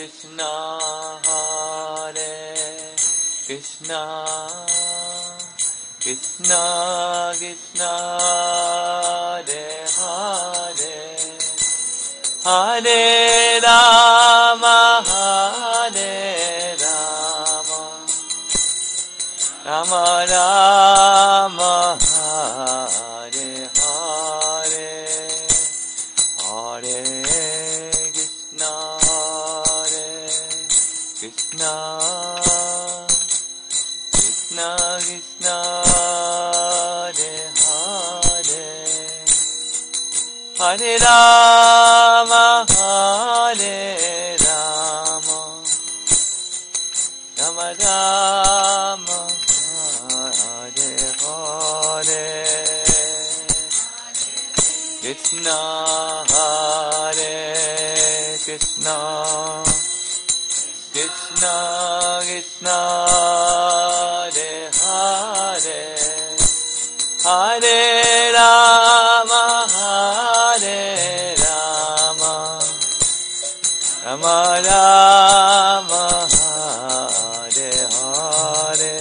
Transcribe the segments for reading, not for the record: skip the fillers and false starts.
Krishna, Hare Krishna, Krishna Krishna, Hare Hare, Hare Rama, Hare Rama, Rama Rama, Hare Hare, Hare Krishna, Hare Krishna, Krishna Krishna, Hare Hare, Hare Rama, Hare Rama, Rama Rama, Hare Hare, Krishna, Hare Krishna, Krishna Krishna, Hare Hare, Hare Rama, Hare Rama, Rama Rama, Hare Hare,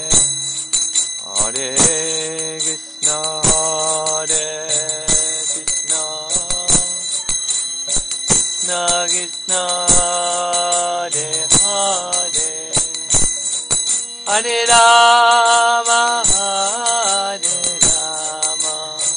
Hare Krishna, Hare Krishna, Krishna Krishna, Hare Hare, Hare Rama, Hare Rama,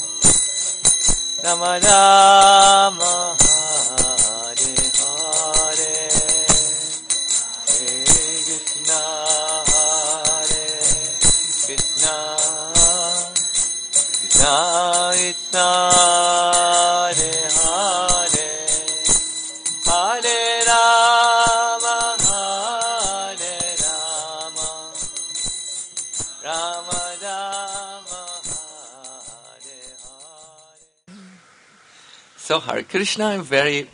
Rama Rama, Hare Hare, Hare Krishna, Hare Krishna, Krishna Krishna, Hare Hare, Hare Rama, Hare Rama, Rama Rama, Hare Hare. So Hare Krishna, I'm very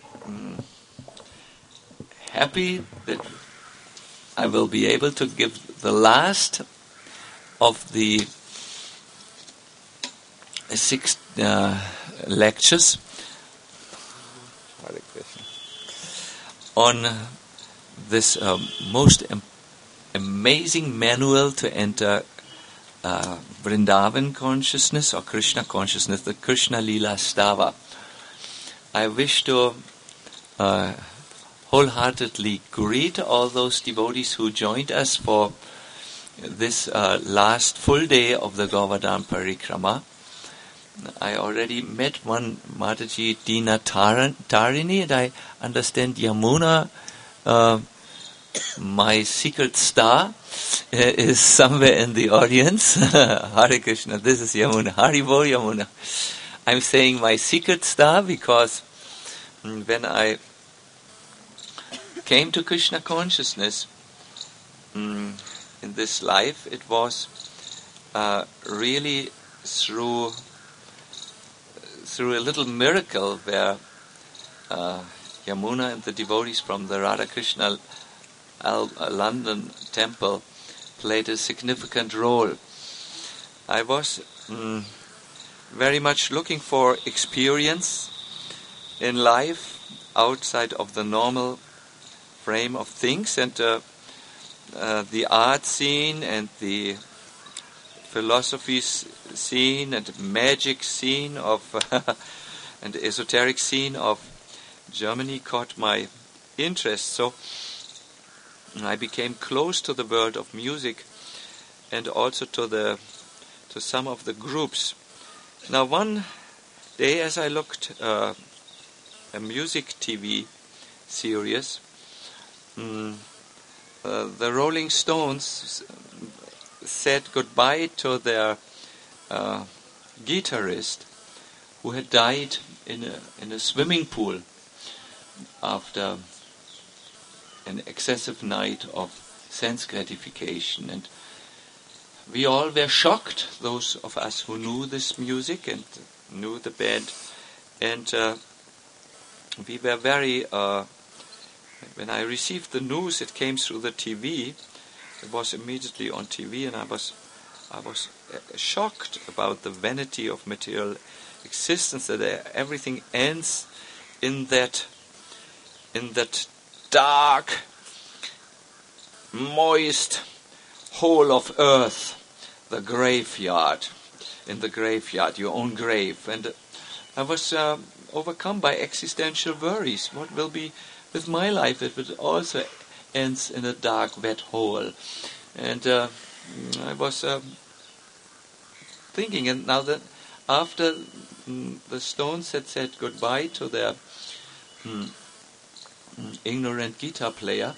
happy that I will be able to give the last of the 6 lectures on this most amazing manual to enter Vrindavan consciousness or Krishna consciousness, the Krishna Lila Stava. I wish to wholeheartedly greet all those devotees who joined us for this last full day of the Govardhan Parikrama. I already met one Mataji Dina Tarini, and I understand Yamuna, my secret star, is somewhere in the audience. Hare Krishna, this is Yamuna. Haribol Yamuna. I'm saying my secret star because when I came to Krishna consciousness in this life, it was really through a little miracle where Yamuna and the devotees from the Radha Krishna London temple played a significant role. I was very much looking for experience in life outside of the normal frame of things, and the art scene and the philosophy scene and magic scene of and the esoteric scene of Germany caught my interest. So I became close to the world of music and also to some of the groups. Now one day, as I looked a music TV series, the Rolling Stones said goodbye to their guitarist who had died in a swimming pool after an excessive night of sense gratification. And we all were shocked, those of us who knew this music and knew the band, and we were very when I received the news, it came through the TV. It was immediately on TV, and I was shocked about the vanity of material existence, that everything ends in that dark, moist hole of earth, the graveyard. In the graveyard, your own grave. And I was overcome by existential worries. What will be with my life if it also ends in a dark, wet hole? And I was thinking, and now that after the Stones had said goodbye to their ignorant guitar player,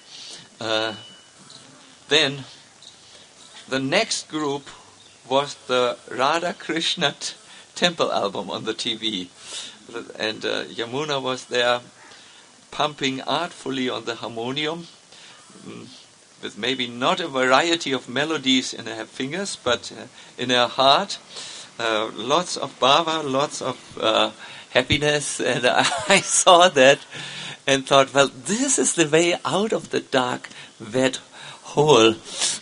then the next group was the Radha Krishna Temple album on the TV. And Yamuna was there pumping artfully on the harmonium, with maybe not a variety of melodies in her fingers, but in her heart. Lots of bhava, lots of happiness. And I saw that and thought, well, this is the way out of the dark, wet hole.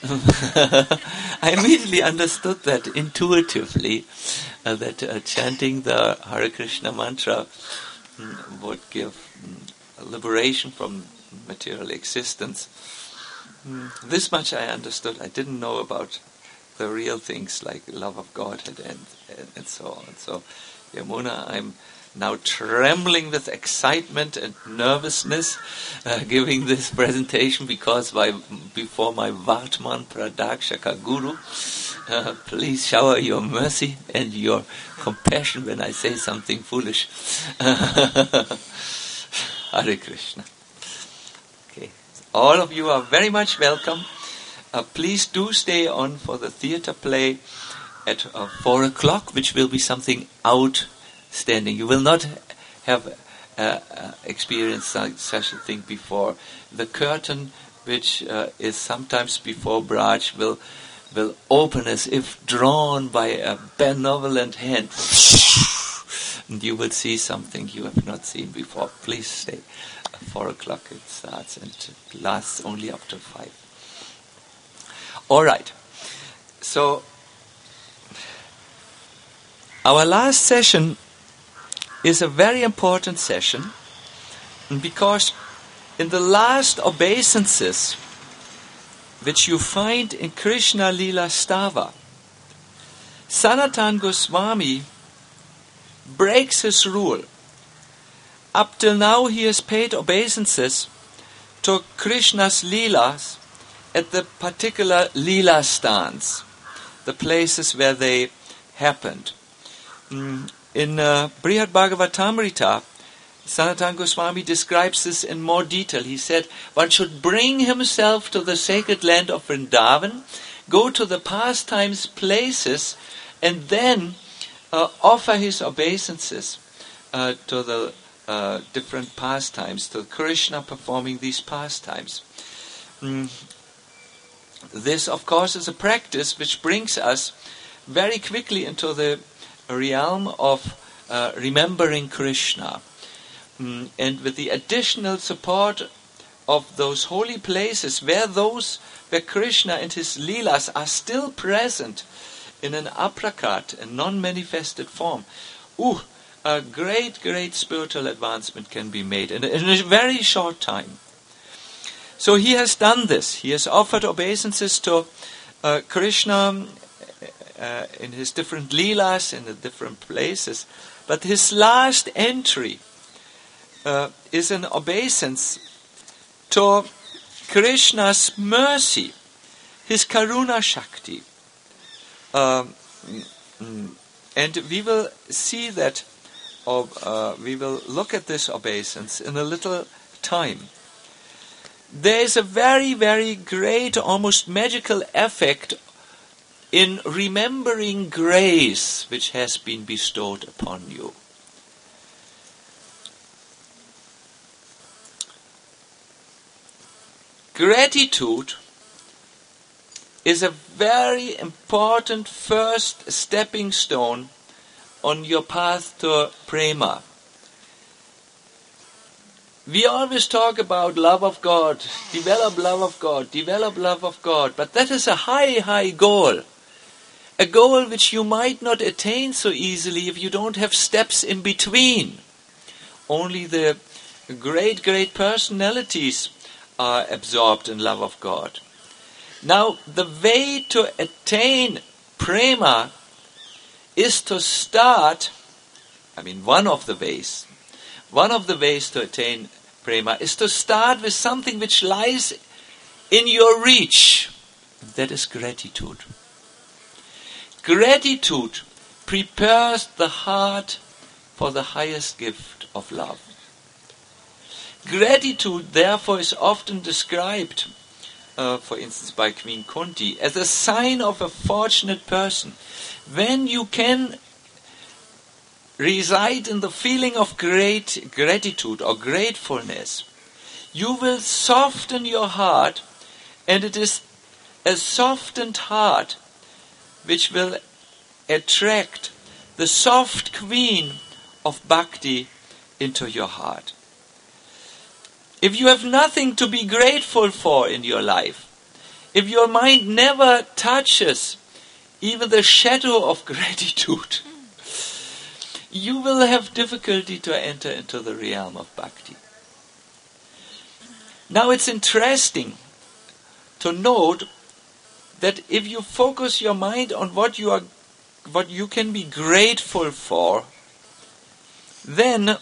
I immediately understood that intuitively, that chanting the Hare Krishna mantra would give liberation from material existence. This much I understood. I didn't know about the real things like love of Godhead and so on. So, Yamuna, I'm now trembling with excitement and nervousness giving this presentation because before my Vartman Pradakshaka Guru, please shower your mercy and your compassion when I say something foolish. Hare Krishna. Okay, all of you are very much welcome. Please do stay on for the theater play at 4 o'clock, which will be something outstanding. You will not have experienced such a thing before. The curtain, which is sometimes before Braj, will open as if drawn by a benevolent hand. And you will see something you have not seen before. Please stay. 4 o'clock it starts and it lasts only up to 5. All right. So, our last session is a very important session because in the last obeisances which you find in Krishna Lila Stava, Sanatana Goswami breaks his rule. Up till now he has paid obeisances to Krishna's Leelas at the particular Leela stands, the places where they happened. In Brihad Bhagavatamrita, Sanatana Goswami describes this in more detail. He said, one should bring himself to the sacred land of Vrindavan, go to the pastimes places, and then offer his obeisances to the different pastimes, to Krishna performing these pastimes. This, of course, is a practice which brings us very quickly into the realm of remembering Krishna. And with the additional support of those holy places where Krishna and his Leelas are still present in an aprakat, a non-manifested form, a great, great spiritual advancement can be made in a very short time. So he has done this. He has offered obeisances to Krishna in his different Leelas, in the different places. But his last entry is an obeisance to Krishna's mercy, his Karuna Shakti. And we will see that, we will look at this obeisance in a little time. There is a very, very great, almost magical effect in remembering grace which has been bestowed upon you. Gratitude is a very important first stepping stone on your path to prema. We always talk about love of God, develop love of God, develop love of God, but that is a high, high goal. A goal which you might not attain so easily if you don't have steps in between. Only the great, great personalities are absorbed in love of God. Now, the way to attain prema is to start, one of the ways to attain prema is to start with something which lies in your reach. That is gratitude. Gratitude prepares the heart for the highest gift of love. Gratitude, therefore, is often described, for instance, by Queen Kunti, as a sign of a fortunate person. When you can reside in the feeling of great gratitude or gratefulness, you will soften your heart, and it is a softened heart which will attract the soft queen of bhakti into your heart. If you have nothing to be grateful for in your life, if your mind never touches even the shadow of gratitude, you will have difficulty to enter into the realm of bhakti. Now it's interesting to note that if you focus your mind on what you can be grateful for, then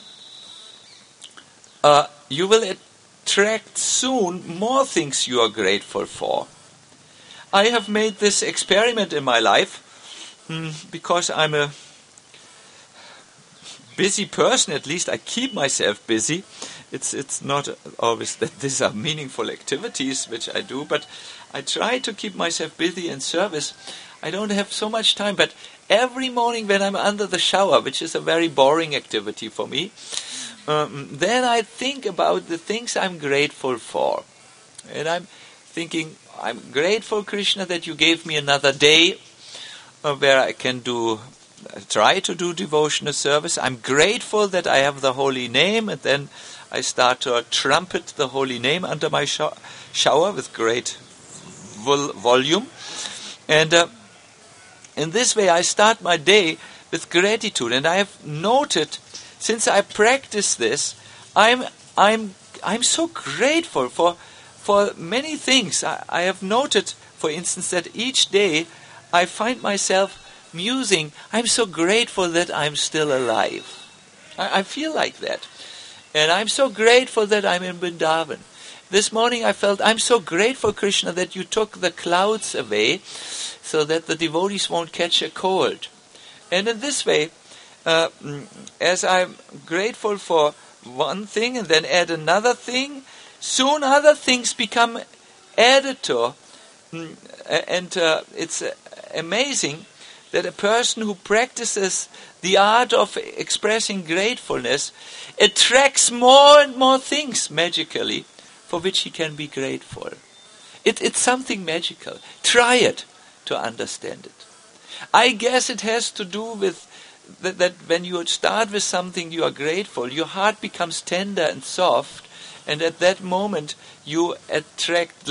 you will attract soon more things you are grateful for. I have made this experiment in my life because I'm a busy person. At least I keep myself busy. It's not always that these are meaningful activities which I do, but I try to keep myself busy in service. I don't have so much time, but every morning when I'm under the shower, which is a very boring activity for me, then I think about the things I'm grateful for. And I'm thinking, I'm grateful, Krishna, that you gave me another day where I can try to do devotional service. I'm grateful that I have the holy name, and then I start to trumpet the holy name under my shower with great volume. And in this way I start my day with gratitude. And I have noted, since I practice this, I'm so grateful for many things. I have noted, for instance, that each day I find myself musing, I'm so grateful that I'm still alive. I feel like that. And I'm so grateful that I'm in Vrindavan. This morning I felt, I'm so grateful, Krishna, that you took the clouds away so that the devotees won't catch a cold. And in this way, as I'm grateful for one thing and then add another thing, soon other things become added to. And it's amazing that a person who practices the art of expressing gratefulness attracts more and more things magically for which he can be grateful. It's something magical. Try it to understand it. I guess it has to do with that when you start with something you are grateful, your heart becomes tender and soft, and at that moment you attract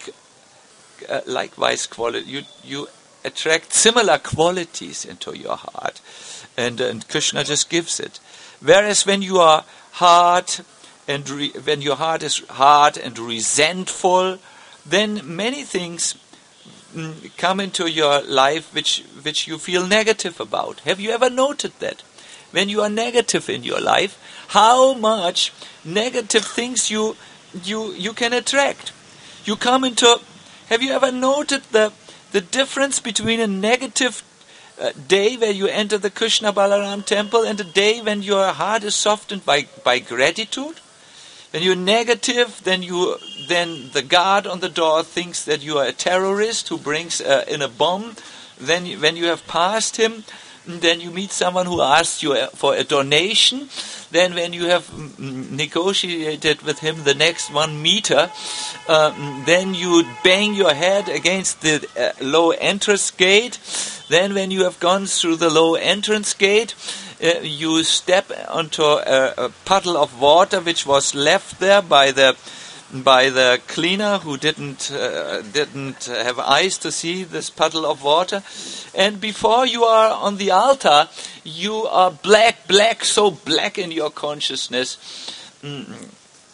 likewise quality. You attract similar qualities into your heart, and Krishna just gives it. Whereas when you are hard and when your heart is hard and resentful, then many things come into your life which you feel negative about. Have you ever noted that? When you are negative in your life, how much negative things you can attract. You come into. Have you ever noted the difference between a negative day where you enter the Krishna Balaram temple and a day when your heart is softened by gratitude? When you're negative, then the guard on the door thinks that you are a terrorist who brings in a bomb. Then when you have passed him, then you meet someone who asks you for a donation. Then when you have negotiated with him the next 1 meter, then you bang your head against the low entrance gate. Then when you have gone through the low entrance gate, you step onto a puddle of water which was left there by the cleaner who didn't have eyes to see this puddle of water. And before you are on the altar, you are black, so black in your consciousness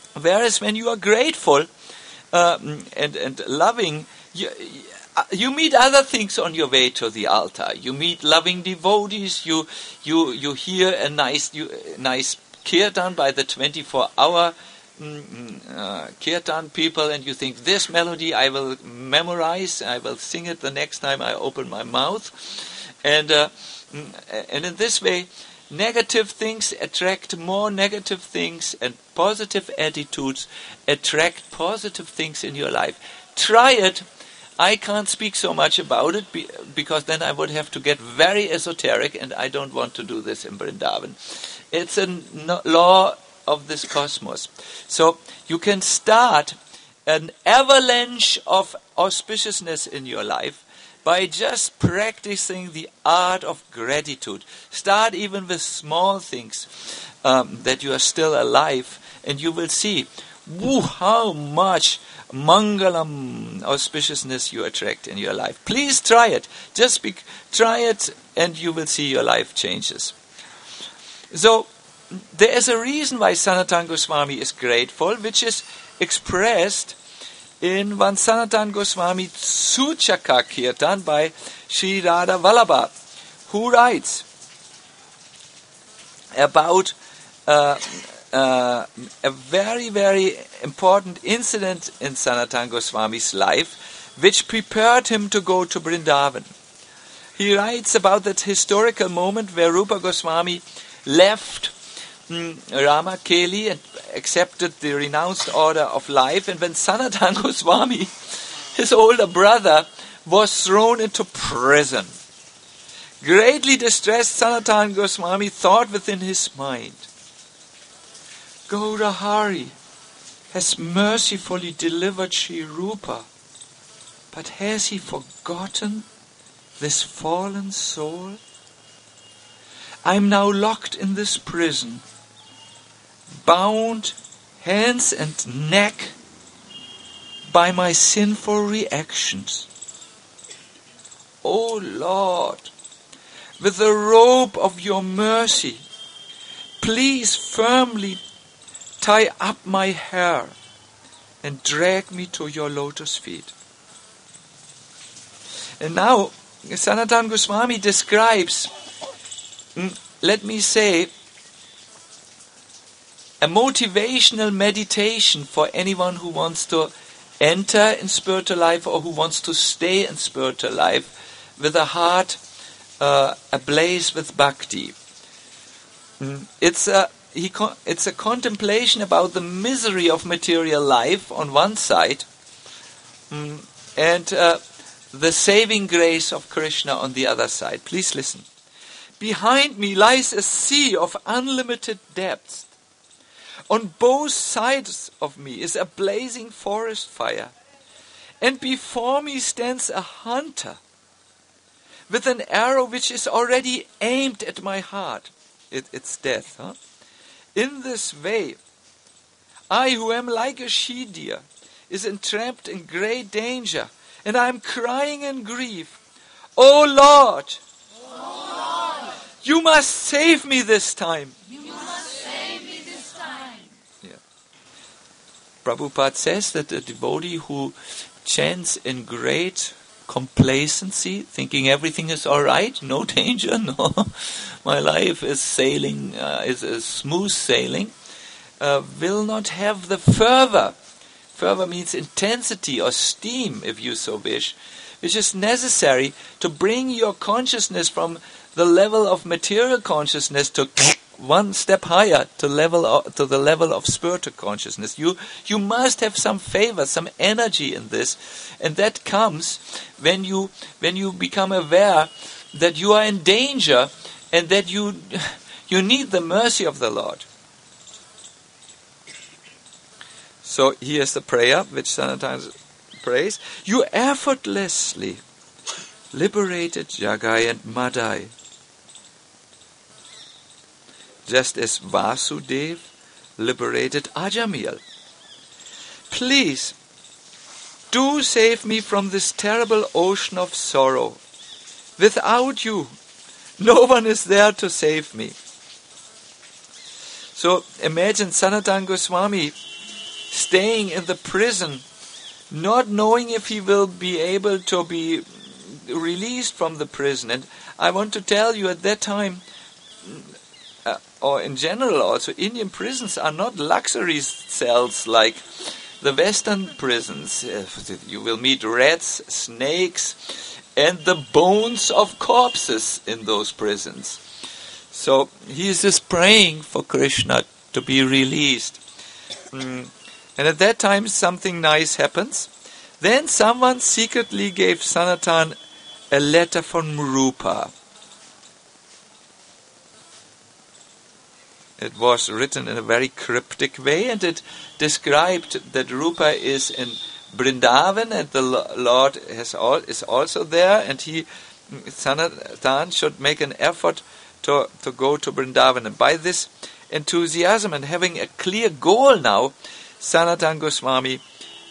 Whereas when you are grateful and loving, you meet other things on your way to the altar. You meet loving devotees. You hear a nice kirtan by the 24-hour kirtan people, and you think, this melody I will memorize. I will sing it the next time I open my mouth, and in this way, negative things attract more negative things, and positive attitudes attract positive things in your life. Try it. I can't speak so much about it because then I would have to get very esoteric, and I don't want to do this in Vrindavan. It's a law of this cosmos. So you can start an avalanche of auspiciousness in your life by just practicing the art of gratitude. Start even with small things, that you are still alive, and you will see how much mangalam, auspiciousness you attract in your life. Please try it. Try it, and you will see your life changes. So there is a reason why Sanatana Goswami is grateful, which is expressed in one Sanatana Goswami Suchaka Kirtan by Sri Radha Vallabha, who writes about a very, very important incident in Sanatana Goswami's life, which prepared him to go to Vrindavan. He writes about that historical moment where Rupa Goswami left Ramakeli and accepted the renounced order of life, and when Sanatana Goswami, his older brother, was thrown into prison. Greatly distressed, Sanatana Goswami thought within his mind, Gaurahari has mercifully delivered Sri Rupa, but has he forgotten this fallen soul? I am now locked in this prison, bound hands and neck by my sinful reactions. O Lord, with the rope of your mercy, please firmly tie up my hair and drag me to your lotus feet. And now Sanatana Goswami describes, let me say, a motivational meditation for anyone who wants to enter in spiritual life or who wants to stay in spiritual life with a heart ablaze with bhakti. It's a contemplation about the misery of material life on one side, and the saving grace of Krishna on the other side. Please listen. Behind me lies a sea of unlimited depths. On both sides of me is a blazing forest fire. And before me stands a hunter with an arrow which is already aimed at my heart. It's death. Huh? In this way, I who am like a she-deer is entrapped in great danger, and I am crying in grief, O Lord, you must save me this time. Prabhupada says that a devotee who chants in great complacency, thinking everything is all right, no danger, no, my life is sailing, is smooth sailing, will not have the fervor. Fervor means intensity or steam, if you so wish, which is necessary to bring your consciousness from the level of material consciousness to one step higher, to the level of spiritual consciousness. You must have some favor, some energy in this, and that comes when you become aware that you are in danger and that you need the mercy of the Lord. So here's the prayer which Sanatana prays. You effortlessly liberated Jagai and Madai, just as Vasudev liberated Ajamil. Please, do save me from this terrible ocean of sorrow. Without you, no one is there to save me. So imagine Sanatana Goswami staying in the prison, not knowing if he will be able to be released from the prison. And I want to tell you, at that time, or in general also, Indian prisons are not luxury cells like the Western prisons. You will meet rats, snakes, and the bones of corpses in those prisons. So he is just praying for Krishna to be released. And at that time something nice happens. Then someone secretly gave Sanatan a letter from Rupa. It was written in a very cryptic way, and it described that Rupa is in Vrindavan, and the Lord is also there, and Sanatan should make an effort to go to Vrindavan. And by this enthusiasm and having a clear goal now, Sanatan Goswami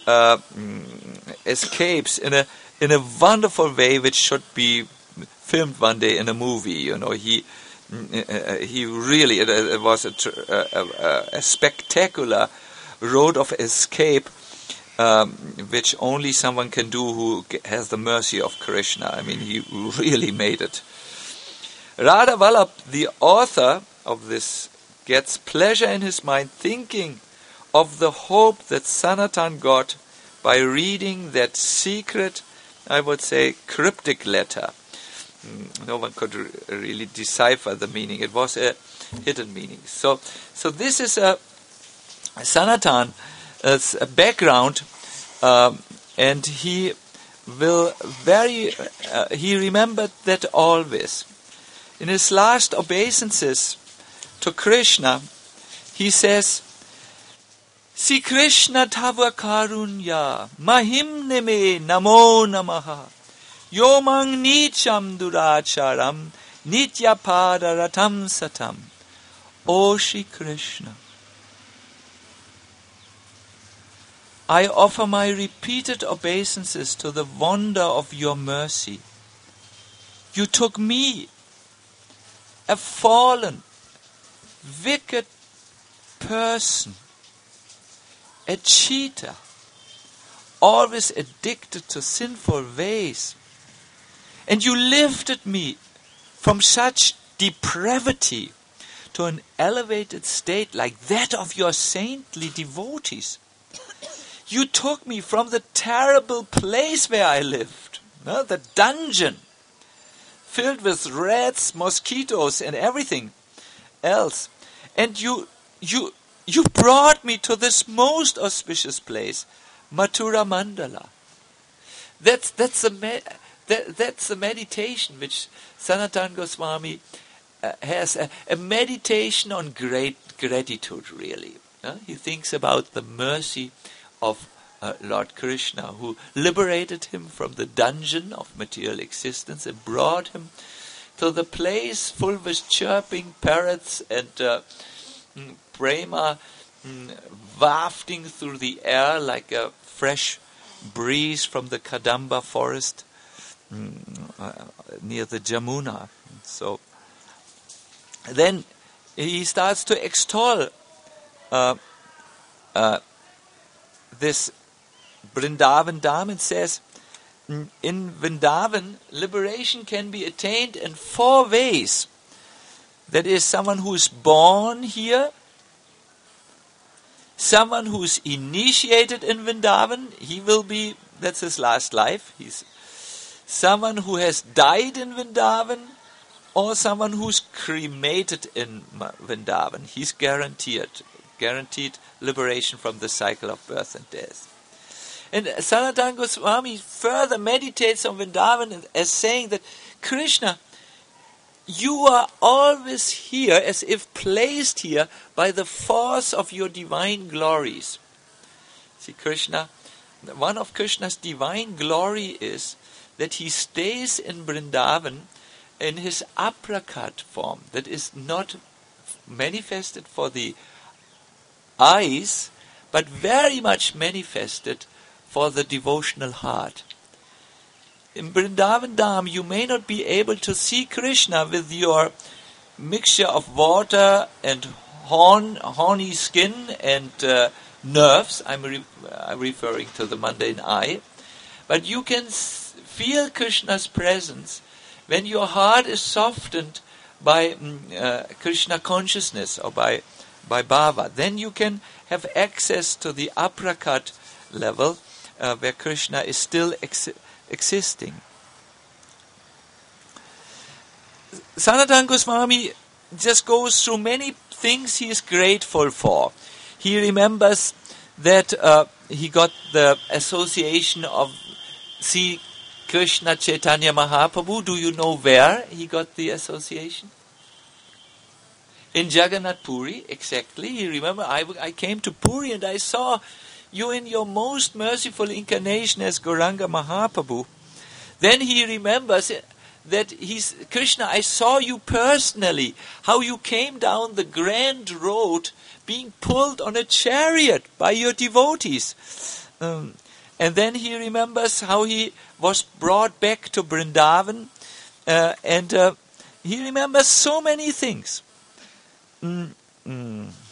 escapes in a wonderful way, which should be filmed one day in a movie. He really, it was a spectacular road of escape, which only someone can do who has the mercy of Krishna. I mean, he really made it. Radha Vallabh, the author of this, gets pleasure in his mind thinking of the hope that Sanatan got by reading that secret, I would say, cryptic letter. No one could really decipher the meaning. It was a hidden meaning. So this is a Sanatan, it's a background, and he will he remembered that always. In his last obeisances to Krishna, he says, "Si Krishna tava karunya, mahimne me namo namaha. Yomang nicham duracharam nityapada ratam satam." O Shri Krishna, I offer my repeated obeisances to the wonder of your mercy. You took me, a fallen, wicked person, a cheater, always addicted to sinful ways, and you lifted me from such depravity to an elevated state like that of your saintly devotees. You took me from the terrible place where I lived, the dungeon, filled with rats, mosquitoes, and everything else, and you brought me to this most auspicious place, Mathura Mandala. That's the meditation which Sanatan Goswami has, a meditation on great gratitude, really. He thinks about the mercy of Lord Krishna, who liberated him from the dungeon of material existence and brought him to the place full with chirping parrots and prema wafting through the air like a fresh breeze from the Kadamba forest near the Jamuna. So then he starts to extol this Vrindavan Dham and says, in Vrindavan, liberation can be attained in 4 ways. That is, someone who is born here, someone who is initiated in Vrindavan, that's his last life. He's someone who has died in Vrindavan, or someone who's cremated in Vrindavan. He's guaranteed liberation from the cycle of birth and death. And Sanatan Goswami further meditates on Vrindavan as saying that, Krishna, you are always here, as if placed here by the force of your divine glories. See, Krishna, one of Krishna's divine glory is that he stays in Vrindavan in his aprakat form, that is not manifested for the eyes, but very much manifested for the devotional heart. In Vrindavan Dham, you may not be able to see Krishna with your mixture of water and horny skin and nerves. I'm referring to the mundane eye. But you can feel Krishna's presence when your heart is softened by Krishna consciousness or by bhava. Then you can have access to the aprakat level where Krishna is still existing. Sanatana Goswami just goes through many things he is grateful for. He remembers that he got the association of Sri Krishna Chaitanya Mahaprabhu. Do you know where he got the association? In Jagannath Puri, exactly. He remember, I came to Puri and I saw you in your most merciful incarnation as Gauranga Mahaprabhu. Then he remembers that Krishna, I saw you personally, how you came down the grand road being pulled on a chariot by your devotees. And then he remembers how he was brought back to Vrindavan, and he remembers so many things. And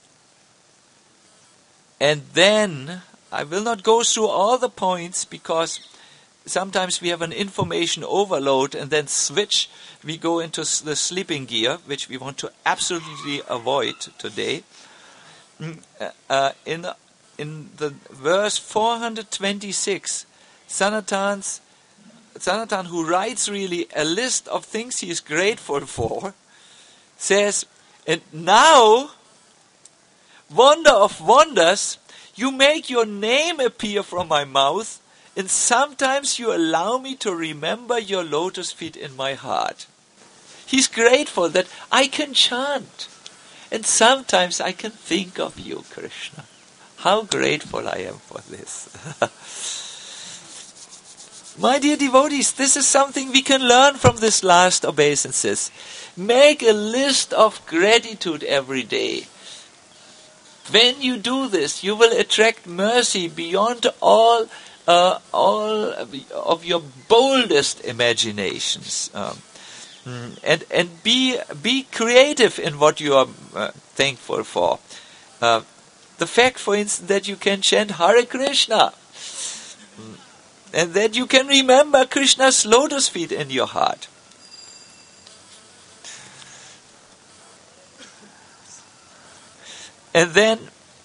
then, I will not go through all the points because sometimes we have an information overload and then we go into the sleeping gear, which we want to absolutely avoid today. In the verse 426, Sanatan, who writes really a list of things he is grateful for, says, and now, wonder of wonders, you make your name appear from my mouth, and sometimes you allow me to remember your lotus feet in my heart. He's grateful that I can chant, and sometimes I can think of you, Krishna. How grateful I am for this. My dear devotees, this is something we can learn from this last obeisances. Make a list of gratitude every day. When you do this, you will attract mercy beyond all of your boldest imaginations. And be creative in what you are thankful for. The fact, for instance, that you can chant Hare Krishna, and that you can remember Krishna's lotus feet in your heart. And then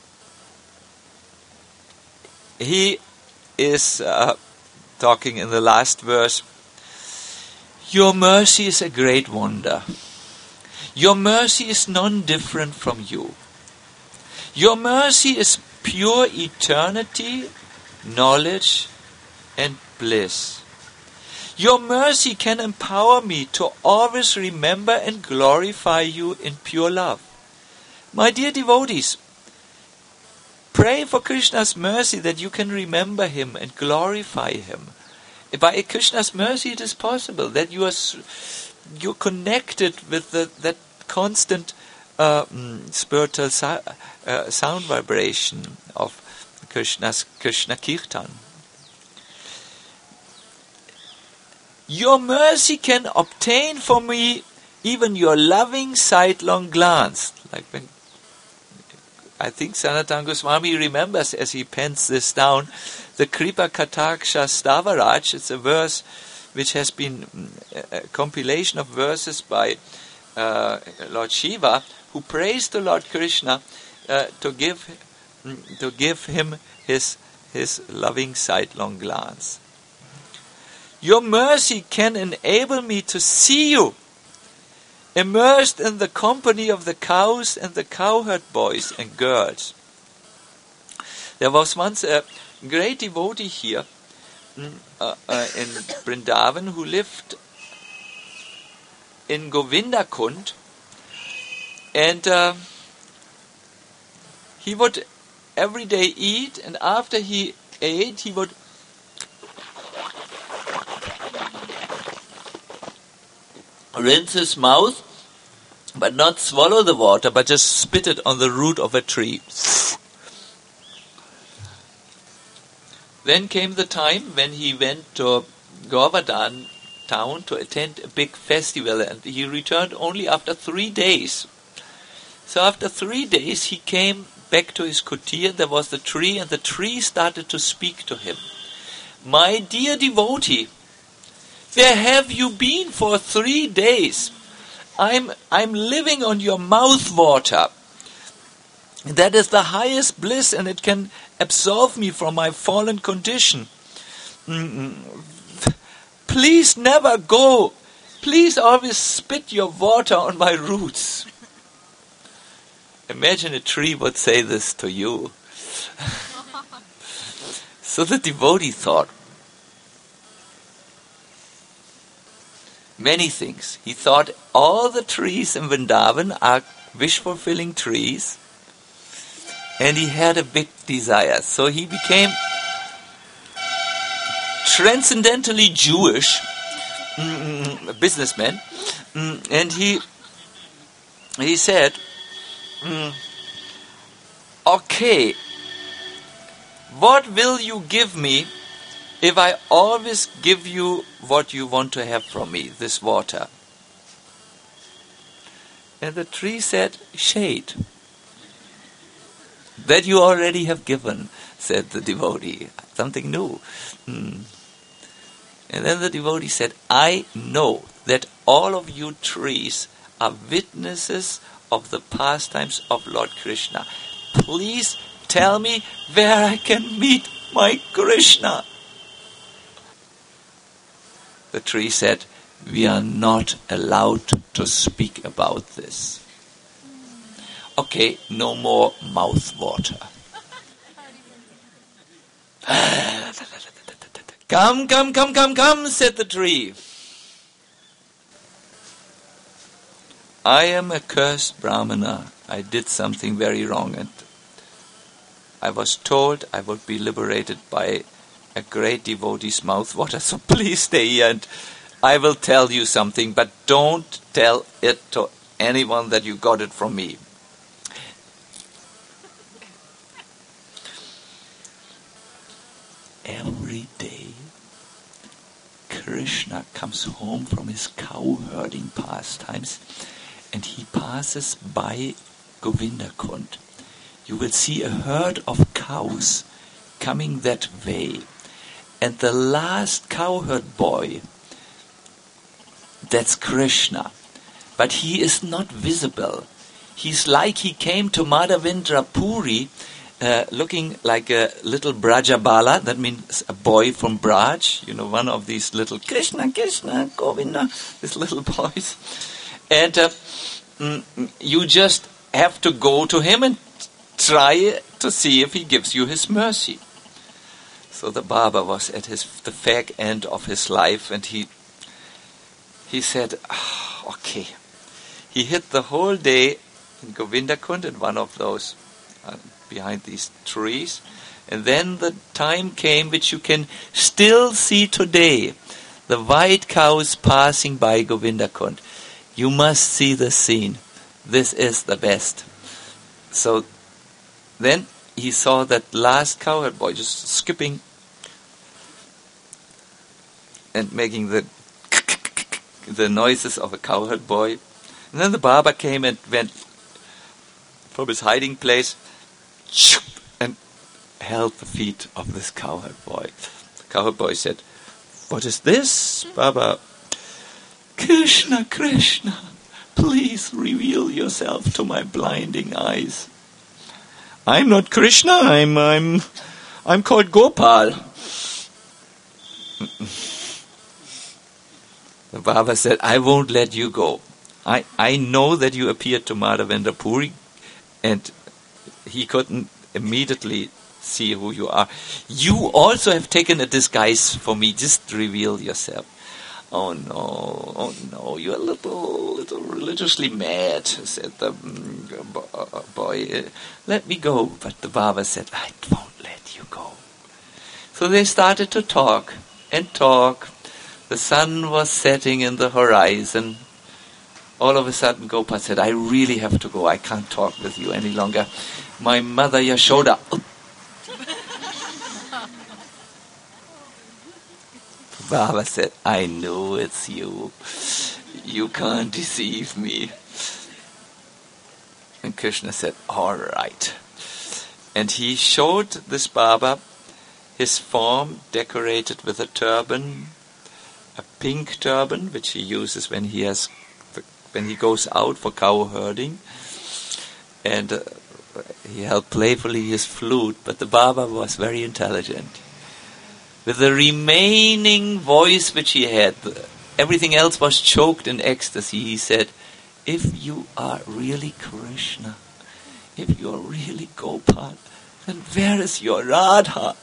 he is talking in the last verse, your mercy is a great wonder. Your mercy is none different from you. Your mercy is pure eternity, knowledge, and bliss. Your mercy can empower me to always remember and glorify you in pure love. My dear devotees, pray for Krishna's mercy that you can remember him and glorify him. By Krishna's mercy it is possible that you're connected with that constant spiritual sound vibration of Krishna Kirtan. Your mercy can obtain for me even your loving sidelong glance. Like when I think Sanatana Goswami remembers, as he pens this down, the Kripa Kataksha Stavaraj. It's a verse which has been a compilation of verses by Lord Shiva, who prays to Lord Krishna to give him his loving sidelong glance. Your mercy can enable me to see you immersed in the company of the cows and the cowherd boys and girls. There was once a great devotee here in Vrindavan who lived in Govindakund, and he would every day eat, and after he ate, he would rinse his mouth, but not swallow the water, but just spit it on the root of a tree. Then came the time when he went to Govardhan town to attend a big festival, and he returned only after 3 days. So after 3 days he came back to his kutir, there was the tree, and the tree started to speak to him. My dear devotee, where have you been for 3 days? I'm living on your mouth water. That is the highest bliss, and it can absolve me from my fallen condition. Please never go. Please always spit your water on my roots. Imagine a tree would say this to you. So the devotee thought many things. He thought all the trees in Vrindavan are wish-fulfilling trees, and he had a big desire. So he became transcendentally Jewish, a businessman, and he said, okay, what will you give me if I always give you what you want to have from me, this water? And the tree said, shade. That you already have given, said the devotee. Something new. And then the devotee said, I know that all of you trees are witnesses of the pastimes of Lord Krishna. Please tell me where I can meet my Krishna. The tree said, we are not allowed to speak about this. Okay, no more mouth water. Come, said the tree. I am a cursed Brahmana. I did something very wrong, and I was told I would be liberated by a great devotee's mouth water. So please stay here and I will tell you something, but don't tell it to anyone that you got it from me. Every day, Krishna comes home from his cow herding pastimes, and he passes by Govindakund. You will see a herd of cows coming that way. And the last cowherd boy, that's Krishna. But he is not visible. He's like he came to Madhavendra Puri looking like a little Brajabala, that means a boy from Braj, one of these little Krishna, Govinda, these little boys. And you just have to go to him and try to see if he gives you his mercy. So the Baba was at the fag end of his life, and he said, okay. He hid the whole day in Govindakund in one of those behind these trees, and then the time came which you can still see today, the white cows passing by Govindakund. You must see the scene. This is the best. So then he saw that last cowherd boy just skipping and making the noises of a cowherd boy. And then the Baba came and went from his hiding place and held the feet of this cowherd boy. The cowherd boy said, what is this, Baba? Krishna, please reveal yourself to my blinding eyes. I'm not Krishna, I'm called Gopal. The Baba said, I won't let you go. I know that you appeared to Madhavendra Puri, and he couldn't immediately see who you are. You also have taken a disguise for me. Just reveal yourself. Oh no, you're a little religiously mad, said the boy. Let me go. But the Baba said, I won't let you go. So they started to talk and talk. The sun was setting in the horizon. All of a sudden Gopal said, I really have to go. I can't talk with you any longer. My mother Yashoda. Baba said, I know it's you. You can't deceive me. And Krishna said, all right. And he showed this Baba his form decorated with a turban, a pink turban, which he uses when he goes out for cow herding. And he held playfully his flute, but the Baba was very intelligent. With the remaining voice which he had, everything else was choked in ecstasy. He said, "If you are really Krishna, if you are really Gopal, then where is your Radha?"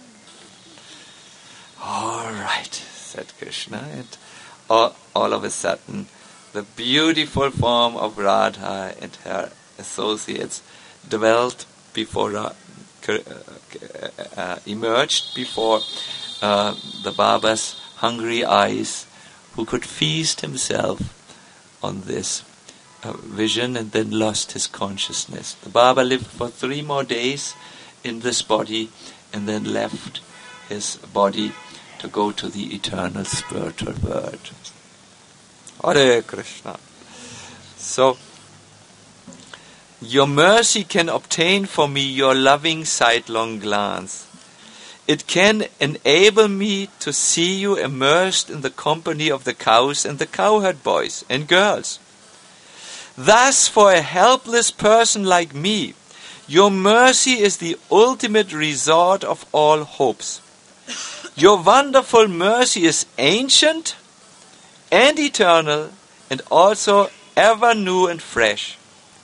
"All right," said Krishna, and all of a sudden, the beautiful form of Radha and her associates emerged before the Baba's hungry eyes, who could feast himself on this vision and then lost his consciousness. The Baba lived for 3 more days in this body and then left his body to go to the eternal spiritual world. Hare Krishna. So, your mercy can obtain for me your loving sidelong glance. It can enable me to see you immersed in the company of the cows and the cowherd boys and girls. Thus, for a helpless person like me, your mercy is the ultimate resort of all hopes. Your wonderful mercy is ancient and eternal, and also ever new and fresh.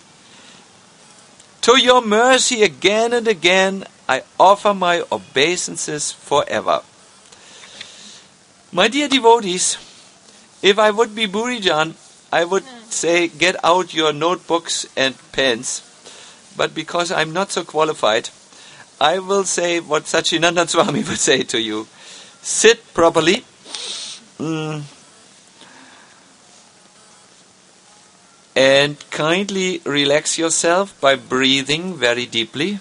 To your mercy again and again I offer my obeisances forever. My dear devotees, if I would be Burijan, I would say get out your notebooks and pens, but because I'm not so qualified, I will say what Sachinandan Swami would say to you. Sit properly. And kindly relax yourself by breathing very deeply.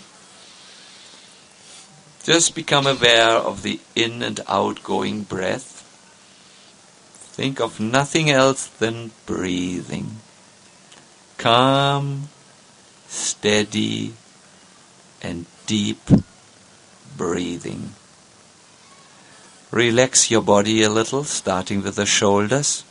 Just become aware of the in and outgoing breath. Think of nothing else than breathing. Calm, steady, and deep breathing. Relax your body a little, starting with the shoulders.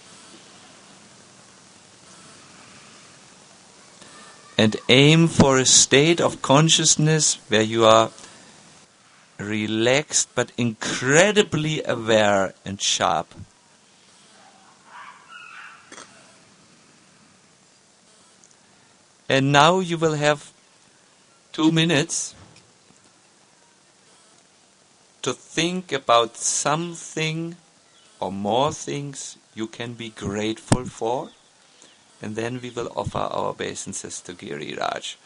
And aim for a state of consciousness where you are relaxed but incredibly aware and sharp. And now you will have 2 minutes to think about something or more things you can be grateful for. And then we will offer our obeisances to Giriraj.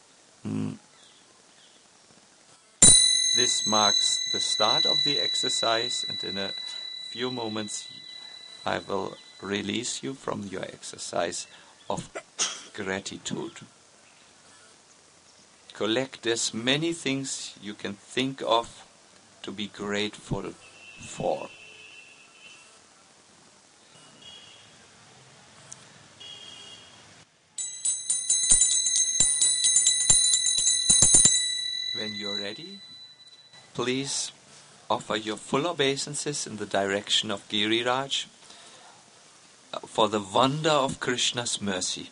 This marks the start of the exercise, and in a few moments I will release you from your exercise of gratitude. Collect as many things you can think of to be grateful for. When you're ready, please offer your full obeisances in the direction of Giriraj for the wonder of Krishna's mercy.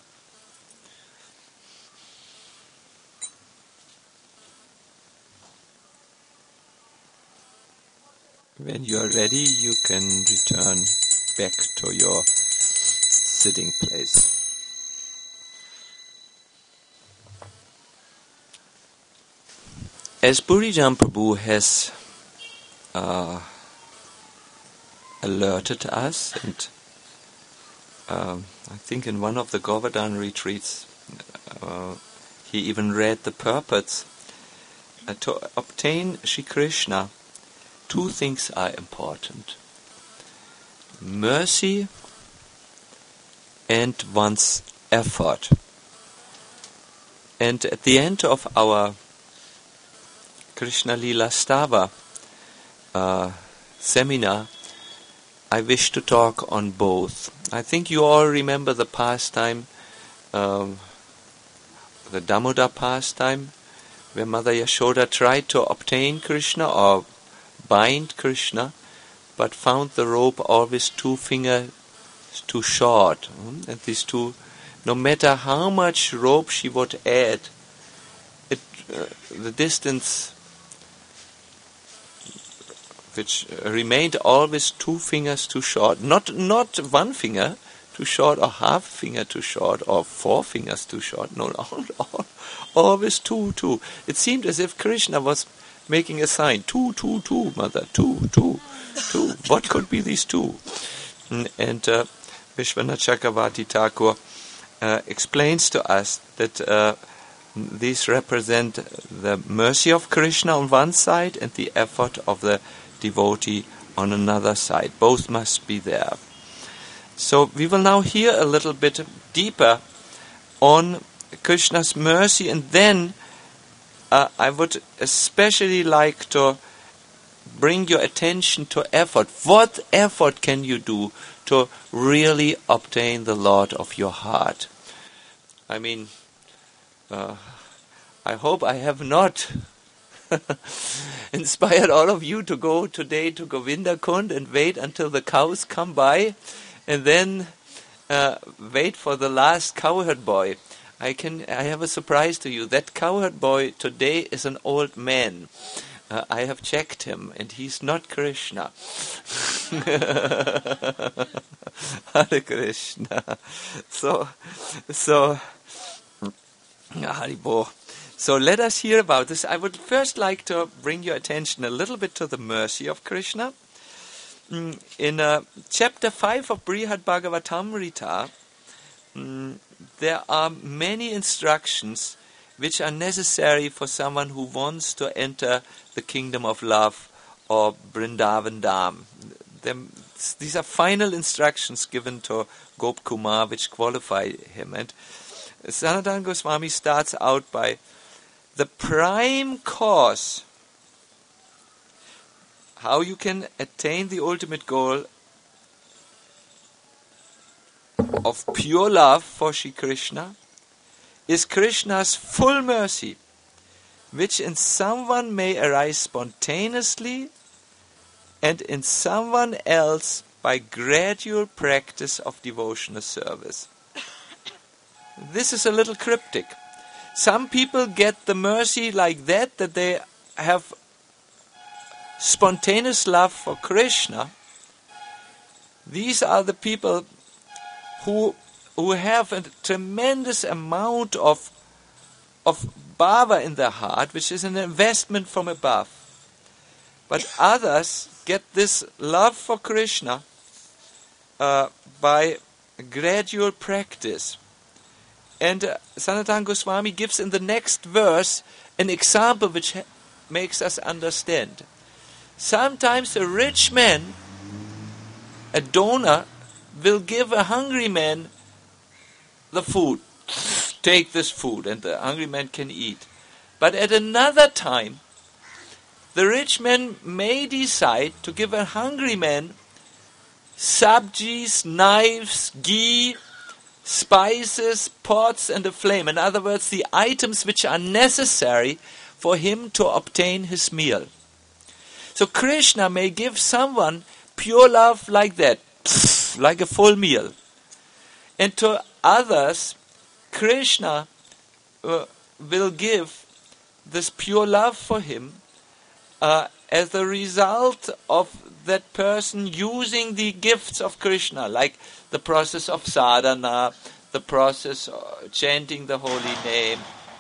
When you're ready, you can return back to your sitting place. As Burijan Prabhu has alerted us, and I think in one of the Govardhan retreats he even read the purports, to obtain Shri Krishna, 2 things are important: mercy and one's effort. And at the end of our Krishna Lila Stava seminar, I wish to talk on both. I think you all remember the pastime, the Damodar pastime, where Mother Yashoda tried to obtain Krishna or bind Krishna, but found the rope always 2 fingers too short. And these two, no matter how much rope she would add, the distance which remained always 2 fingers too short. Not 1 finger too short or half finger too short or 4 fingers too short. No, always 2. It seemed as if Krishna was making a sign. 2, Mother. 2. What could be these 2? And Vishwanath Chakravarti Thakur explains to us that these represent the mercy of Krishna on one side and the effort of the devotee on another side. Both must be there. So we will now hear a little bit deeper on Krishna's mercy, and then I would especially like to bring your attention to effort. What effort can you do to really obtain the Lord of your heart? I mean, I hope I have not inspired all of you to go today to Govinda Kund and wait until the cows come by and then wait for the last cowherd boy. I have a surprise to you. That cowherd boy today is an old man. I have checked him, and he's not Krishna. Hare Krishna. So, Haribo. So let us hear about this. I would first like to bring your attention a little bit to the mercy of Krishna. In chapter 5 of Brihad Bhagavatamrita, there are many instructions which are necessary for someone who wants to enter the kingdom of love or Vrindavan Dham. These are final instructions given to Gop Kumar which qualify him. And Sanatana Goswami starts out by the prime cause how you can attain the ultimate goal of pure love for Shri Krishna is Krishna's full mercy, which in someone may arise spontaneously and in someone else by gradual practice of devotional service. This is a little cryptic. Some people get the mercy like that they have spontaneous love for Krishna. These are the people who have a tremendous amount of bhava in their heart, which is an investment from above. But others get this love for Krishna by gradual practice. And Sanatana Goswami gives in the next verse an example which makes us understand. Sometimes a rich man, a donor, will give a hungry man the food. Take this food, and the hungry man can eat. But at another time, the rich man may decide to give a hungry man sabjis, knives, ghee, spices, pots, and a flame. In other words, the items which are necessary for him to obtain his meal. So Krishna may give someone pure love like that, like a full meal. And to others, Krishna will give this pure love for him as a result of that person using the gifts of Krishna, like the process of sadhana, the process of chanting the holy name,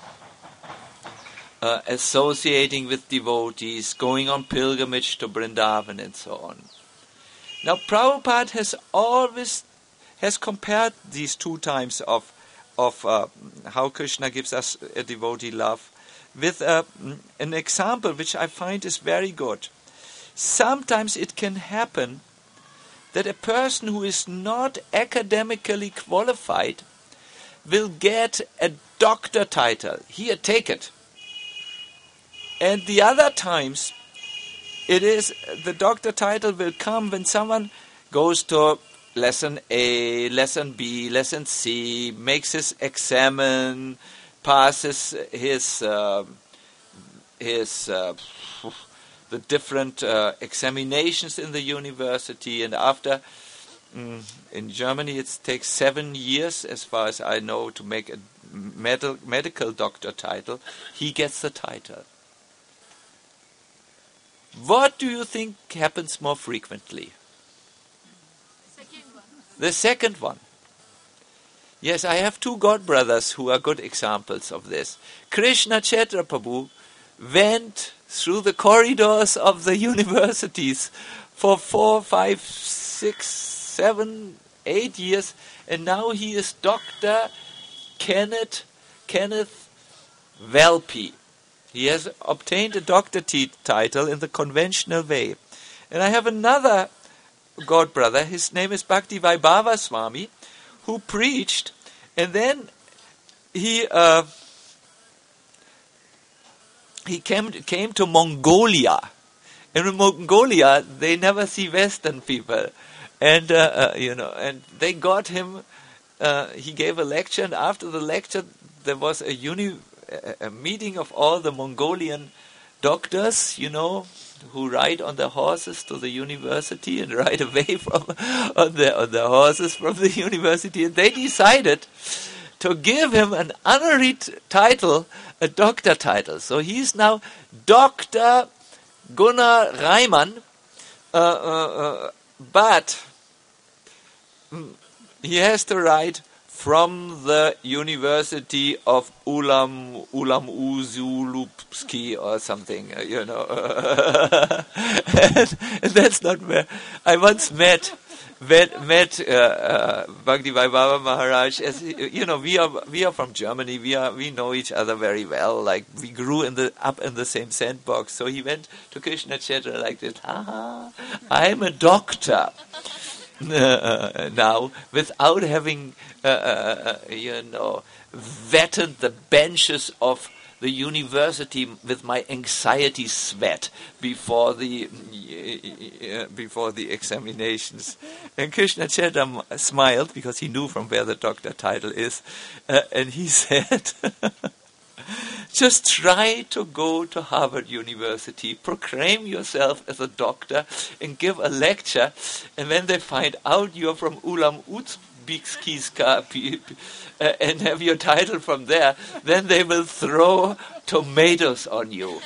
associating with devotees, going on pilgrimage to Vrindavan, and so on. Now, Prabhupada has compared these 2 times of how Krishna gives us a devotee love with an example which I find is very good. Sometimes it can happen that a person who is not academically qualified will get a doctor title. Here, take it. And the other times, the doctor title will come when someone goes to lesson A, lesson B, lesson C, makes his examen, passes his the different examinations in the university, and after in Germany it takes 7 years, as far as I know, to make a medical doctor title. He gets the title. What do you think happens more frequently? The second one. Yes, I have 2 godbrothers who are good examples of this. Krishna Chaitra Prabhu went through the corridors of the universities for 4, 5, 6, 7, 8 years, and now he is Dr. Kenneth Valpi. He has obtained a doctor title in the conventional way. And I have another godbrother, his name is Bhakti Vaibhava Swami, who preached, and then he came to Mongolia. And in Mongolia, they never see Western people. And, and they got him, he gave a lecture, and after the lecture, there was a meeting of all the Mongolian doctors, who ride on their horses to the university and ride away on their horses from the university. And they decided to give him an honorary title, a doctor title. So he's now Dr. Gunnar Reimann, but he has to ride from the University of Ulam-Uzulupski or something, and that's not where I once met Bhakti Vaibhava Maharaj. As we are from Germany. We know each other very well. Like we grew up in the same sandbox. So he went to Krishna Chaitra like this. I'm a doctor. Now, without having, vetted the benches of the university with my anxiety sweat before the examinations. And Krishna Chaitra smiled because he knew from where the doctor title is, and he said, just try to go to Harvard University, proclaim yourself as a doctor, and give a lecture. And when they find out you're from Ulam-Uzbekistan and have your title from there, then they will throw tomatoes on you.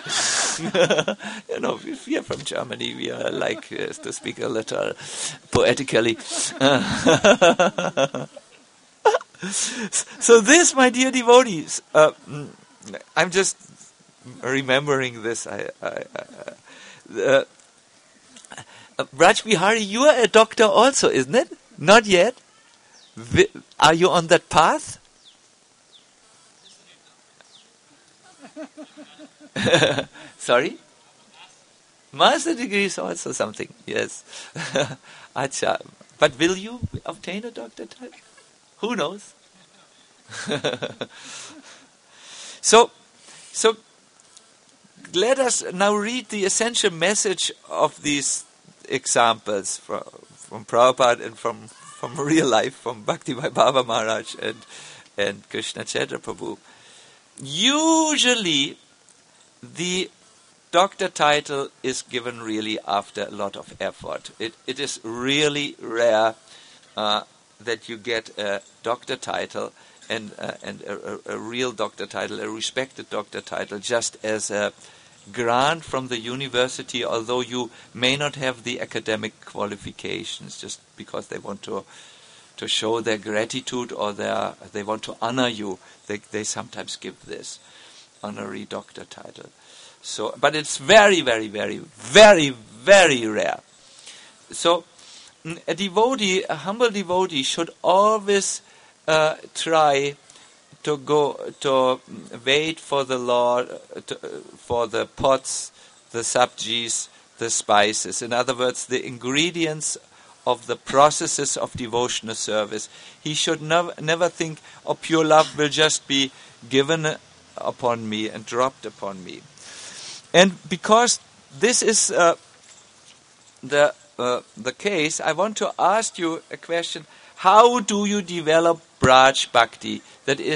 If we are from Germany, we are like, to speak a little poetically. So this, my dear devotees, I'm just remembering this. Raj Bihari, you are a doctor also, isn't it? Not yet? Are you on that path? Sorry? Master degree is also something, yes. Acha. But will you obtain a doctor title? Who knows? So let us now read the essential message of these examples from Prabhupada and from real life, from Bhakti Vaibhava Maharaj and Krishna Chaitra Prabhu. Usually, the doctor title is given really after a lot of effort. It is really rare that you get a doctor title and a real doctor title, a respected doctor title, just as a grant from the university, although you may not have the academic qualifications, just because they want to show their gratitude or they want to honor you. They sometimes give this honorary doctor title. So, but it's very, very, very, very, very rare. So, a humble devotee should always try to wait for the Lord, for the pots, the sabjis, the spices. In other words, the ingredients of the processes of devotional service. He should never think, pure love will just be given upon me and dropped upon me. And because this is the case, I want to ask you a question. How do you develop Braj Bhakti? That is,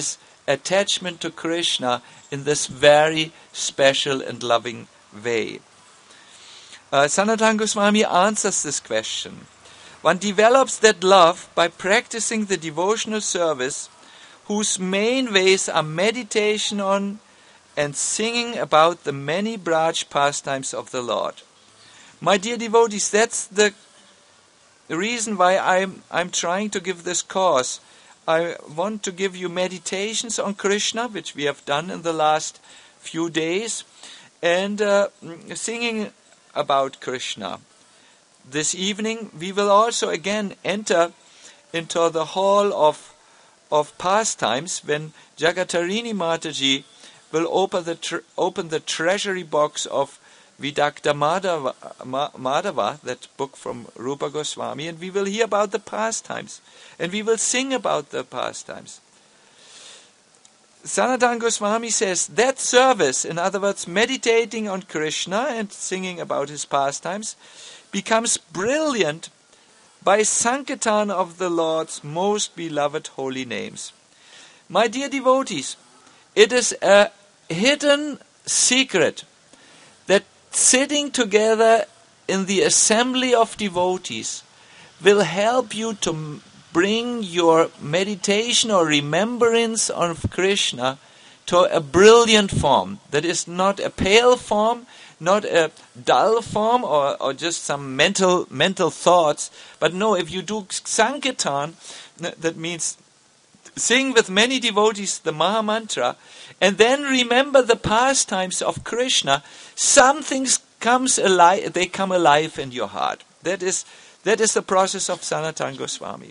attachment to Krishna in this very special and loving way? Sanatana Goswami answers this question. One develops that love by practicing the devotional service whose main ways are meditation on and singing about the many Braj pastimes of the Lord. My dear devotees, that's the reason why I'm trying to give this course. I want to give you meditations on Krishna, which we have done in the last few days, and singing about Krishna. This evening we will also again enter into the hall of pastimes when Jagatarini Mataji will open the treasury box of Vidakta Madhava, that book from Rupa Goswami, and we will hear about the pastimes, and we will sing about the pastimes. Sanatana Goswami says that service, in other words, meditating on Krishna and singing about his pastimes, becomes brilliant by Sankirtan of the Lord's most beloved holy names. My dear devotees, it is a hidden secret that sitting together in the assembly of devotees will help you to bring your meditation or remembrance of Krishna to a brilliant form. That is not a pale form, not a dull form or just some mental thoughts. But no, if you do Sankirtan, that means sing with many devotees the Maha Mantra, and then remember the pastimes of Krishna, some things comes alive. They come alive in your heart. That is the process of Sanatana Goswami.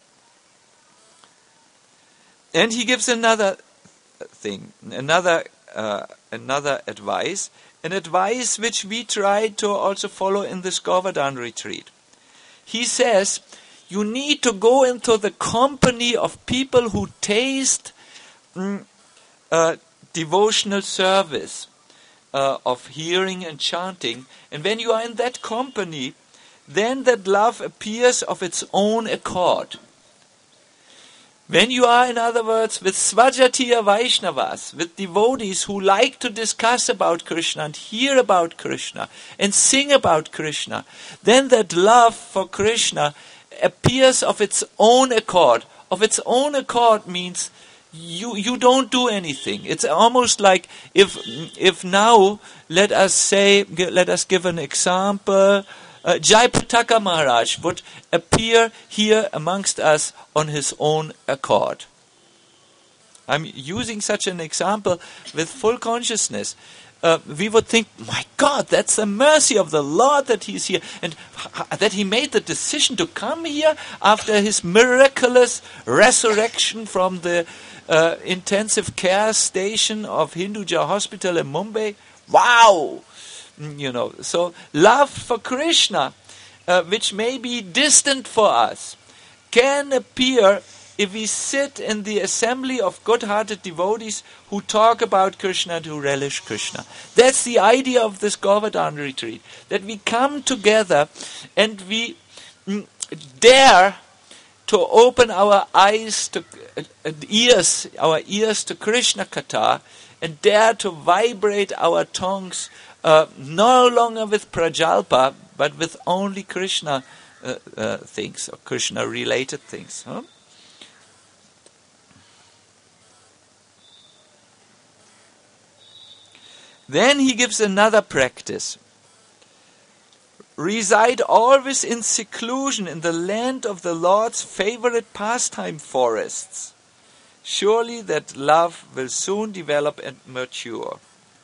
And he gives another thing, another advice, an advice which we try to also follow in this Govardhan retreat. He says, you need to go into the company of people who taste devotional service of hearing and chanting. And when you are in that company, then that love appears of its own accord. When you are, in other words, with Svajatiya Vaishnavas, with devotees who like to discuss about Krishna and hear about Krishna and sing about Krishna, then that love for Krishna appears of its own accord. Of its own accord means you don't do anything. It's almost like if now, let us give an example. Jayapataka Maharaj would appear here amongst us on his own accord. I'm using such an example with full consciousness. We would think, my God, that's the mercy of the Lord that he's here, and that he made the decision to come here after his miraculous resurrection from the intensive care station of Hinduja Hospital in Mumbai. Wow! So love for Krishna, which may be distant for us, can appear if we sit in the assembly of good-hearted devotees who talk about Krishna and who relish Krishna. That's the idea of this Govardhan retreat, that we come together and we dare to open our eyes to our ears to Krishna Katha, and dare to vibrate our tongues no longer with Prajalpa, but with only Krishna things, or Krishna-related things. Huh? Then he gives another practice. Reside always in seclusion in the land of the Lord's favorite pastime forests. Surely that love will soon develop and mature.